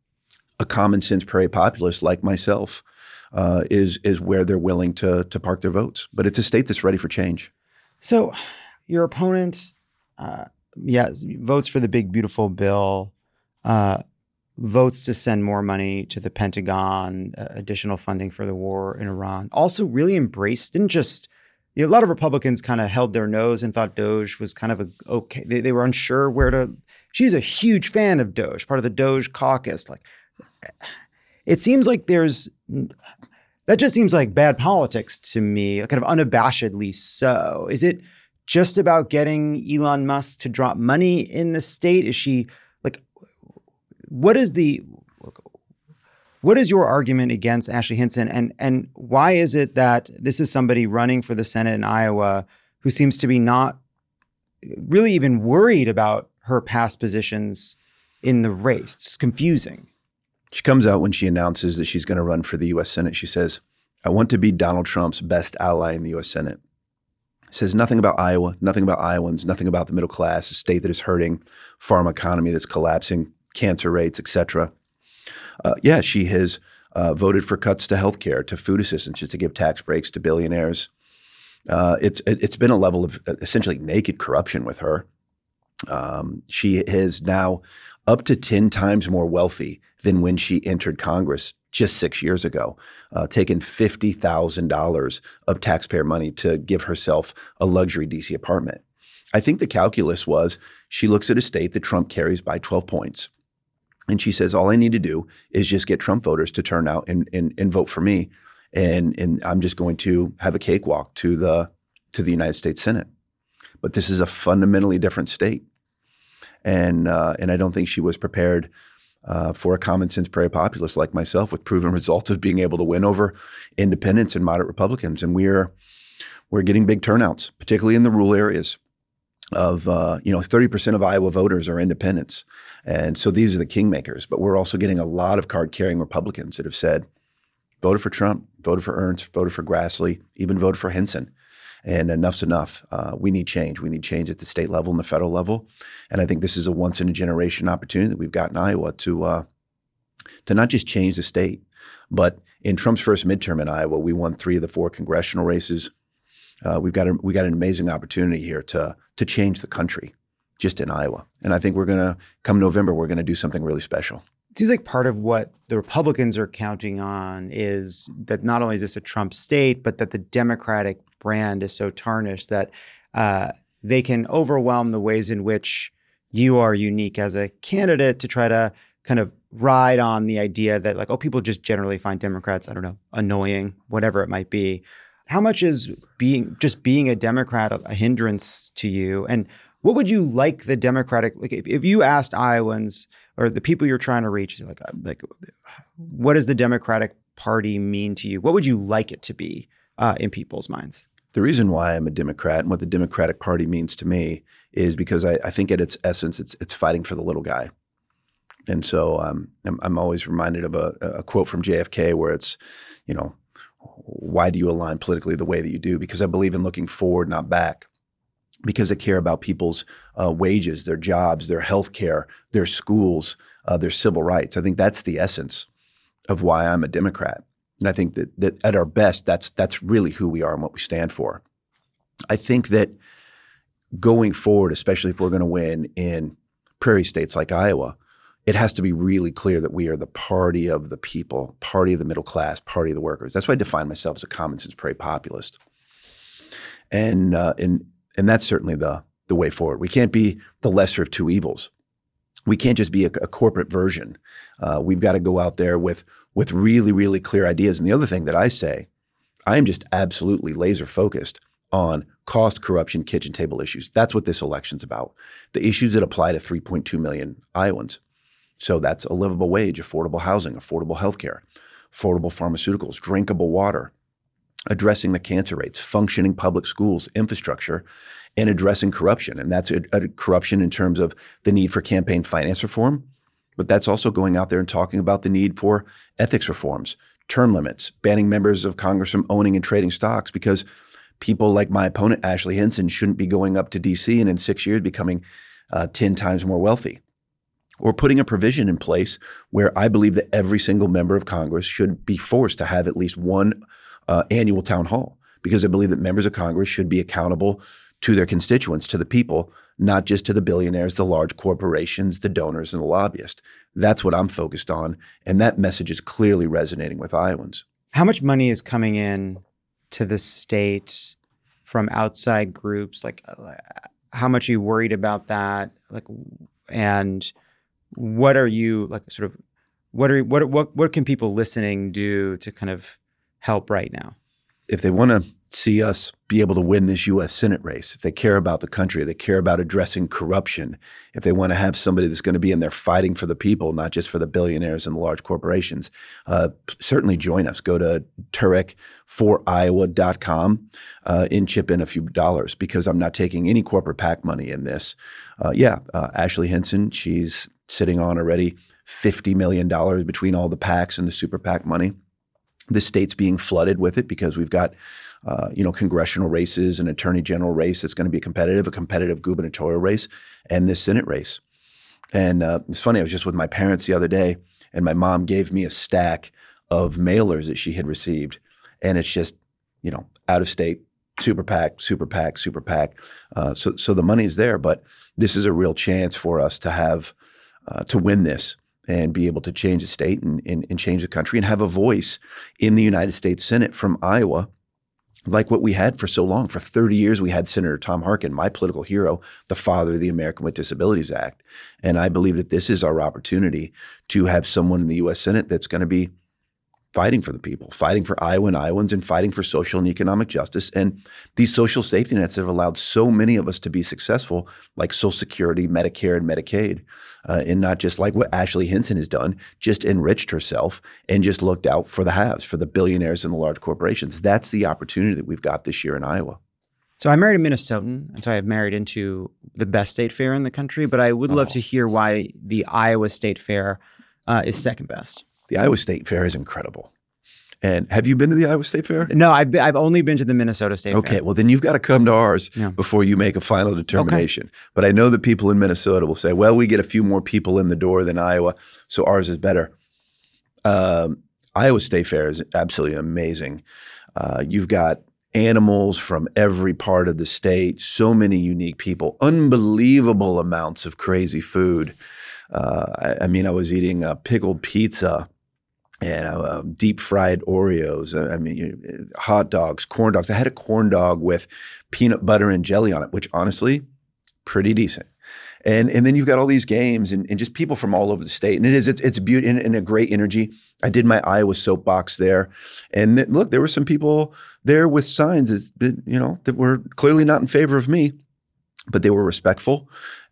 a common sense prairie populist like myself uh, is is where they're willing to to park their votes. But it's a state that's ready for change. So your opponent, uh, yeah, votes for the big, beautiful bill, uh, votes to send more money to the Pentagon, uh, additional funding for the war in Iran, also really embraced, didn't just you know, a lot of Republicans kind of held their nose and thought Doge was kind of a okay. They, they were unsure where to. She's a huge fan of Doge, part of the Doge caucus. Like, it seems like there's that just seems like bad politics to me, kind of unabashedly so. Is it just about getting Elon Musk to drop money in the state? Is she like, what is the What is your argument against Ashley Hinson, and and why is it that this is somebody running for the Senate in Iowa who seems to be not really even worried about her past positions in the race? It's confusing. She comes out when she announces that she's going to run for the U S Senate. She says, "I want to be Donald Trump's best ally in the U S Senate." Says nothing about Iowa, nothing about Iowans, nothing about the middle class, a state that is hurting, farm economy that's collapsing, cancer rates, et cetera. Uh, yeah, she has uh, voted for cuts to healthcare, to food assistance, just to give tax breaks to billionaires. Uh, it's it's been a level of essentially naked corruption with her. Um, she is now up to ten times more wealthy than when she entered Congress just six years ago, uh, taking fifty thousand dollars of taxpayer money to give herself a luxury D C apartment. I think the calculus was she looks at a state that Trump carries by twelve points. And she says, all I need to do is just get Trump voters to turn out and, and, and vote for me. And, and I'm just going to have a cakewalk to the to the United States Senate. But this is a fundamentally different state. And uh, and I don't think she was prepared uh, for a common sense prairie populist like myself with proven results of being able to win over independents and moderate Republicans. And we're we're getting big turnouts, particularly in the rural areas. Of, uh, you know, thirty percent of Iowa voters are independents. And so these are the kingmakers. But we're also getting a lot of card-carrying Republicans that have said, voted for Trump, voted for Ernst, voted for Grassley, even voted for Hinson. And enough's enough. Uh, we need change. We need change at the state level and the federal level. And I think this is a once-in-a-generation opportunity that we've got in Iowa to, uh, to not just change the state, but in Trump's first midterm in Iowa, we won three of the four congressional races. Uh, we've got a, we got an amazing opportunity here to to change the country just in Iowa. And I think we're going to, come November, we're going to do something really special. It seems like part of what the Republicans are counting on is that not only is this a Trump state, but that the Democratic brand is so tarnished that uh, they can overwhelm the ways in which you are unique as a candidate to try to kind of ride on the idea that like, oh, people just generally find Democrats, I don't know, annoying, whatever it might be. How much is being just being a Democrat a hindrance to you? And what would you like the Democratic, like if, if you asked Iowans or the people you're trying to reach, like, like what does the Democratic Party mean to you? What would you like it to be uh, in people's minds? The reason why I'm a Democrat and what the Democratic Party means to me is because I, I think at its essence, it's it's fighting for the little guy. And so um, I'm, I'm always reminded of a, a quote from J F K where it's, you know, why do you align politically the way that you do? Because I believe in looking forward, not back. Because I care about people's uh, wages, their jobs, their health care, their schools, uh, their civil rights. I think that's the essence of why I'm a Democrat. And I think that, that at our best, that's that's really who we are and what we stand for. I think that going forward, especially if we're going to win in prairie states like Iowa, it has to be really clear that we are the party of the people, party of the middle class, party of the workers. That's why I define myself as a common sense prairie populist. And uh, and and that's certainly the the way forward. We can't be the lesser of two evils. We can't just be a, a corporate version. Uh, we've got to go out there with with really, really clear ideas. And the other thing that I say, I am just absolutely laser focused on cost, corruption, kitchen table issues. That's what this election's about. The issues that apply to three point two million Iowans. So that's a livable wage, affordable housing, affordable healthcare, affordable pharmaceuticals, drinkable water, addressing the cancer rates, functioning public schools, infrastructure, and addressing corruption. And that's a, a corruption in terms of the need for campaign finance reform, but that's also going out there and talking about the need for ethics reforms, term limits, banning members of Congress from owning and trading stocks because people like my opponent, Ashley Hinson, shouldn't be going up to D C and in six years becoming uh, ten times more wealthy. Or putting a provision in place where I believe that every single member of Congress should be forced to have at least one uh, annual town hall, because I believe that members of Congress should be accountable to their constituents, to the people, not just to the billionaires, the large corporations, the donors, and the lobbyists. That's what I'm focused on, and that message is clearly resonating with Iowans. How much money is coming in to the state from outside groups? Like, uh, how much are you worried about that? Like, and what are you like? Sort of, what are what what what can people listening do to kind of help right now? If they want to see us be able to win this U S Senate race, if they care about the country, they care about addressing corruption, if they want to have somebody that's going to be in there fighting for the people, not just for the billionaires and the large corporations, uh, certainly join us. Go to Turek for Iowa dot com uh, and chip in a few dollars, because I'm not taking any corporate PAC money in this. Uh, yeah, uh, Ashley Hinson, she's sitting on already fifty million dollars between all the PACs and the super PAC money. The state's being flooded with it because we've got, uh, you know, congressional races, an attorney general race that's going to be competitive, a competitive gubernatorial race, and this Senate race. And uh, it's funny, I was just with my parents the other day, and my mom gave me a stack of mailers that she had received. And it's just, you know, out of state, super PAC, super PAC, super PAC. Uh, so, so the money's there, but this is a real chance for us to have, uh, to win this and be able to change the state and, and, and change the country and have a voice in the United States Senate from Iowa, like what we had for so long. For thirty years, we had Senator Tom Harkin, my political hero, the father of the American with Disabilities Act. And I believe that this is our opportunity to have someone in the U S Senate that's going to be fighting for the people, fighting for Iowa and Iowans, and fighting for social and economic justice. And these social safety nets have allowed so many of us to be successful, like Social Security, Medicare, and Medicaid, uh, and not just like what Ashley Hinson has done, just enriched herself and just looked out for the haves, for the billionaires and the large corporations. That's the opportunity that we've got this year in Iowa. So I married a Minnesotan, and so I have married into the best state fair in the country, but I would love oh. to hear why the Iowa State Fair uh, is second best. The Iowa State Fair is incredible. And have you been to the Iowa State Fair? No, I've been, I've only been to the Minnesota State okay, Fair. Okay, well then you've got to come to ours yeah. before you make a final determination. Okay. But I know that people in Minnesota will say, well, we get a few more people in the door than Iowa, so ours is better. Um, Iowa State Fair is absolutely amazing. Uh, you've got animals from every part of the state, so many unique people, unbelievable amounts of crazy food. Uh, I, I mean, I was eating a pickled pizza and uh, deep fried Oreos. I mean, you know, hot dogs, corn dogs. I had a corn dog with peanut butter and jelly on it, which honestly, pretty decent. And and then you've got all these games and, and just people from all over the state. And it is, it's, it's beauty and, and a great energy. I did my Iowa soapbox there. And th- look, there were some people there with signs that, you know, that were clearly not in favor of me, but they were respectful.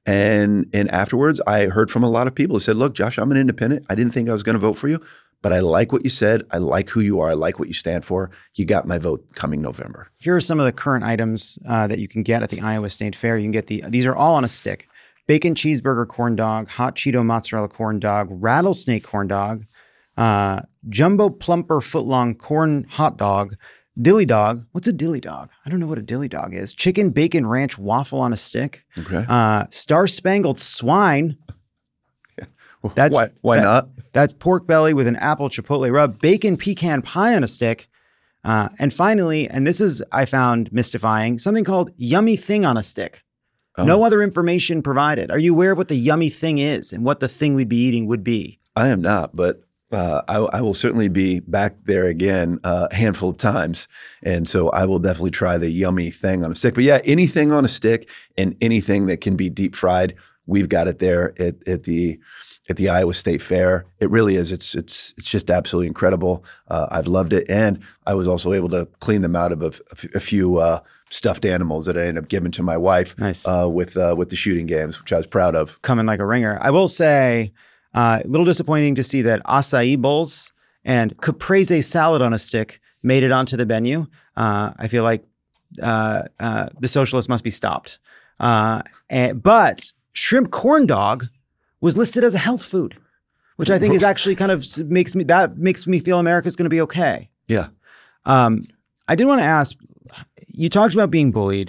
And and afterwards, I heard from a lot of people who said, look, Josh, I'm an independent. I didn't think I was going to vote for you, but I like what you said. I like who you are. I like what you stand for. You got my vote coming November. Here are some of the current items uh, that you can get at the Iowa State Fair. You can get the, these are all on a stick. Bacon cheeseburger corn dog, hot Cheeto mozzarella corn dog, rattlesnake corn dog, uh, jumbo plumper footlong corn hot dog, dilly dog. What's a dilly dog? I don't know what a dilly dog is. Chicken bacon ranch waffle on a stick. Okay. Uh, Star Spangled swine. Yeah. Well, That's why, why that, not? That's pork belly with an apple chipotle rub, bacon pecan pie on a stick. Uh, and finally, and this is, I found mystifying, something called yummy thing on a stick. Oh. No other information provided. Are you aware of what the yummy thing is and what the thing we'd be eating would be? I am not, but Uh, I, I will certainly be back there again uh, a handful of times. And so I will definitely try the yummy thing on a stick. But yeah, anything on a stick and anything that can be deep fried, we've got it there at, at the at the Iowa State Fair. It really is. It's it's it's just absolutely incredible. Uh, I've loved it. And I was also able to clean them out of a, a few uh, stuffed animals that I ended up giving to my wife nice. uh, with uh, with the shooting games, which I was proud of. Coming like a ringer. I will say, Uh, a little disappointing to see that acai bowls and caprese salad on a stick made it onto the menu. Uh, I feel like uh, uh, the socialists must be stopped. Uh, and, but shrimp corn dog was listed as a health food, which I think is actually kind of makes me that makes me feel America's going to be okay. Yeah. Um, I did want to ask. You talked about being bullied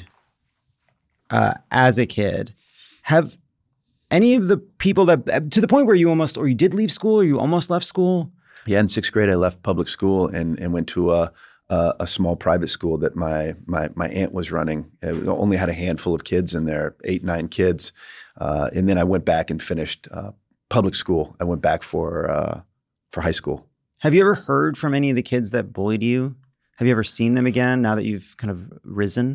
uh, as a kid. Have any of the people that, to the point where you almost, or you did leave school, or you almost left school? Yeah, in sixth grade, I left public school and, and went to a, a a small private school that my my my aunt was running. It only had a handful of kids in there, eight, nine kids. Uh, and then I went back and finished uh, public school. I went back for uh, for high school. Have you ever heard from any of the kids that bullied you? Have you ever seen them again now that you've kind of risen?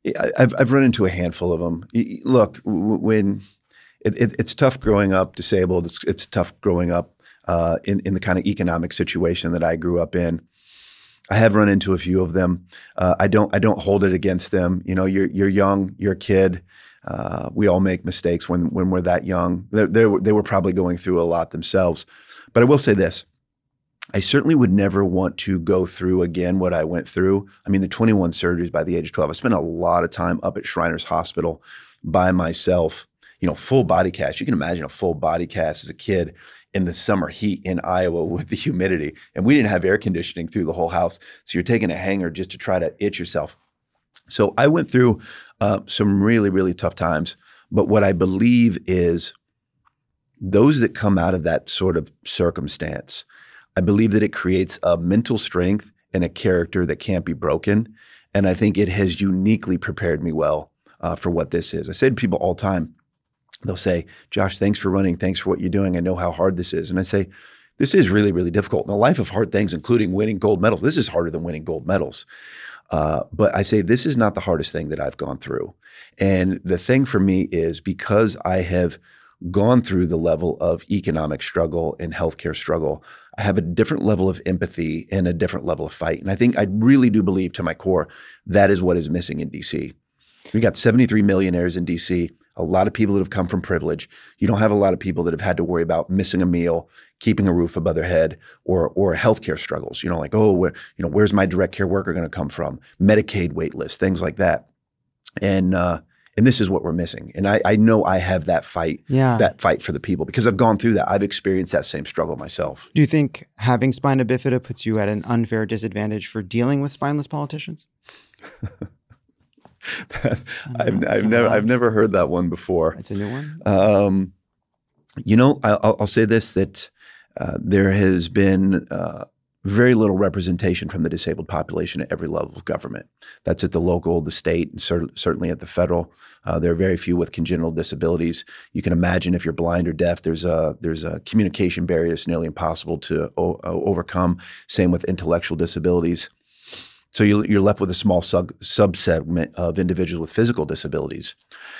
I've I've run into a handful of them. Look, when it, it, it's tough growing up disabled, it's, it's tough growing up uh, in in the kind of economic situation that I grew up in. I have run into a few of them. Uh, I don't I don't hold it against them. You know, you're you're young, you're a kid. Uh, we all make mistakes when when we're that young. They they were, they were probably going through a lot themselves. But I will say this. I certainly would never want to go through again what I went through. I mean, the twenty-one surgeries by the age of twelve. I spent a lot of time up at Shriners Hospital by myself, you know, full body cast. You can imagine a full body cast as a kid in the summer heat in Iowa with the humidity. And we didn't have air conditioning through the whole house. So you're taking a hanger just to try to itch yourself. So I went through uh, some really, really tough times. But what I believe is those that come out of that sort of circumstance, I believe that it creates a mental strength and a character that can't be broken. And I think it has uniquely prepared me well uh, for what this is. I say to people all the time, they'll say, Josh, thanks for running. Thanks for what you're doing. I know how hard this is. And I say, this is really, really difficult. In a life of hard things, including winning gold medals, this is harder than winning gold medals. Uh, but I say, this is not the hardest thing that I've gone through. And the thing for me is because I have gone through the level of economic struggle and healthcare struggle, I have a different level of empathy and a different level of fight. And I think I really do believe to my core that is what is missing in D C. We got seventy-three millionaires in D C, a lot of people that have come from privilege. You don't have a lot of people that have had to worry about missing a meal, keeping a roof above their head, or or healthcare struggles. You know, like, oh, where, you know, where's my direct care worker going to come from? Medicaid wait list, things like that. And uh, and this is what we're missing. And I, I know I have that fight, yeah. that fight for the people because I've gone through that. I've experienced that same struggle myself. Do you think having spina bifida puts you at an unfair disadvantage for dealing with spineless politicians? I've, I've never I've never heard that one before. It's a new one. Um, you know, I'll, I'll say this, that uh, there has been uh, very little representation from the disabled population at every level of government. That's at the local, the state, and cer- certainly at the federal. Uh, there are very few with congenital disabilities. You can imagine if you're blind or deaf, there's a there's a communication barrier that's nearly impossible to o- overcome. Same with intellectual disabilities. So you're left with a small sub subsegment of individuals with physical disabilities.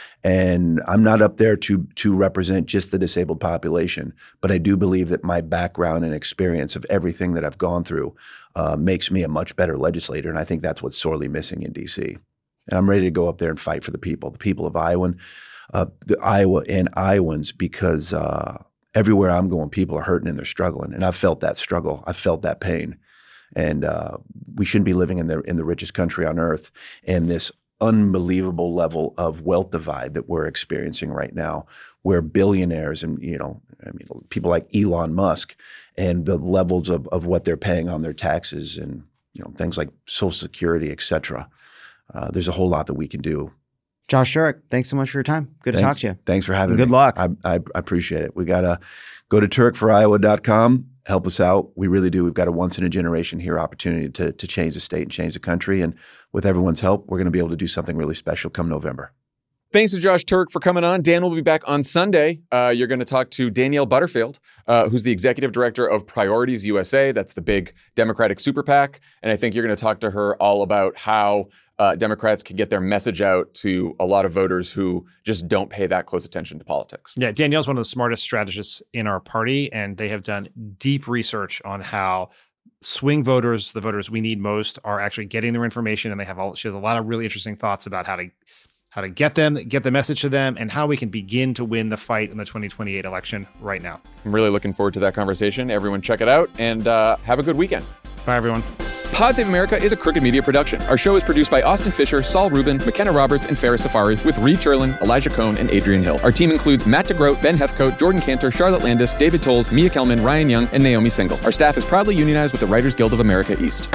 And I'm not up there to to represent just the disabled population, but I do believe that my background and experience of everything that I've gone through uh, makes me a much better legislator. And I think that's what's sorely missing in D C. And I'm ready to go up there and fight for the people, the people of Iowa, uh, the Iowa and Iowans, because uh, everywhere I'm going, people are hurting and they're struggling. And I've felt that struggle. I've felt that pain. And uh, we shouldn't be living in the in the richest country on earth, and this unbelievable level of wealth divide that we're experiencing right now, where billionaires and you know, I mean, people like Elon Musk, and the levels of of what they're paying on their taxes, and you know, things like Social Security, et cetera. Uh, there's a whole lot that we can do. Josh Turek, thanks so much for your time. Good thanks, to talk to you. Thanks for having and me. Good luck. I, I, I appreciate it. We got to go to turek for iowa dot com. Help us out. We really do. We've got a once in a generation here opportunity to to change the state and change the country. And with everyone's help, we're going to be able to do something really special come November. Thanks to Josh Turek for coming on. Dan will be back on Sunday. Uh, you're going to talk to Danielle Butterfield, uh, who's the executive director of Priorities U S A. That's the big Democratic super PAC. And I think you're going to talk to her all about how uh, Democrats can get their message out to a lot of voters who just don't pay that close attention to politics. Yeah, Danielle's one of the smartest strategists in our party, and they have done deep research on how swing voters, the voters we need most, are actually getting their information. And they have all, she has a lot of really interesting thoughts about how to how to get them, get the message to them, and how we can begin to win the fight in the twenty twenty-eight election right now. I'm really looking forward to that conversation. Everyone check it out, and uh, have a good weekend. Bye, everyone. Pod Save America is a Crooked Media production. Our show is produced by Austin Fisher, Saul Rubin, McKenna Roberts, and Farrah Safari, with Reed Cherlin, Elijah Cohn, and Adrian Hill. Our team includes Matt DeGroat, Ben Heathcote, Jordan Cantor, Charlotte Landis, David Tolles, Mia Kelman, Ryan Young, and Naomi Single. Our staff is proudly unionized with the Writers Guild of America East.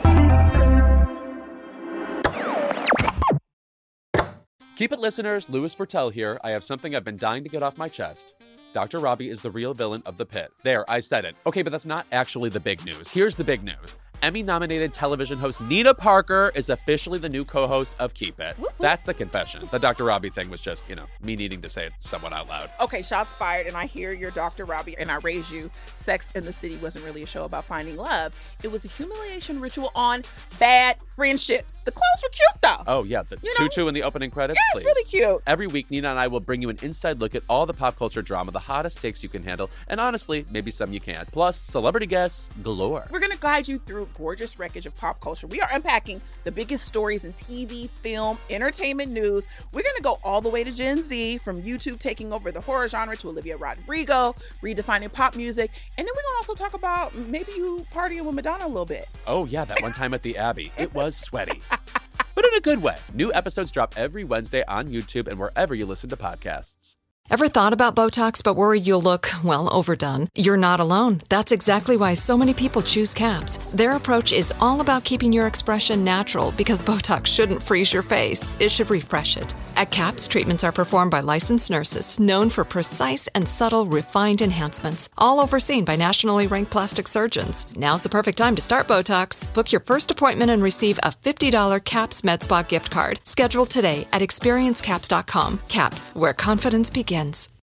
Keep it, listeners. Louis Vertel here. I have something I've been dying to get off my chest. Doctor Robbie is the real villain of The Pit. There, I said it. Okay, but that's not actually the big news. Here's the big news. Emmy-nominated television host Nina Parker is officially the new co-host of Keep It. That's the confession. The Doctor Robbie thing was just, you know, me needing to say it somewhat out loud. Okay, shots fired, and I hear you're Doctor Robbie, and I raise you. Sex in the City wasn't really a show about finding love. It was a humiliation ritual on bad friendships. The clothes were cute, though. Oh, yeah, the You know? tutu in the opening credits, Yeah, it's please. really cute. Every week, Nina and I will bring you an inside look at all the pop culture drama, the hottest takes you can handle, and honestly, maybe some you can't. Plus, celebrity guests galore. We're going to guide you through gorgeous wreckage of pop culture. We are unpacking the biggest stories in T V, film, entertainment news. We're going to go all the way to Gen Z, from YouTube taking over the horror genre to Olivia Rodrigo, redefining pop music. And then we're going to also talk about maybe you partying with Madonna a little bit. Oh, yeah, that one time at the Abbey. It was sweaty. But in a good way. New episodes drop every Wednesday on YouTube and wherever you listen to podcasts. Ever thought about Botox but worried you'll look, well, overdone? You're not alone. That's exactly why so many people choose CAPS. Their approach is all about keeping your expression natural, because Botox shouldn't freeze your face. It should refresh it. At CAPS, treatments are performed by licensed nurses known for precise and subtle refined enhancements, all overseen by nationally ranked plastic surgeons. Now's the perfect time to start Botox. Book your first appointment and receive a fifty dollars CAPS MedSpa gift card. Schedule today at experience caps dot com. CAPS, where confidence begins.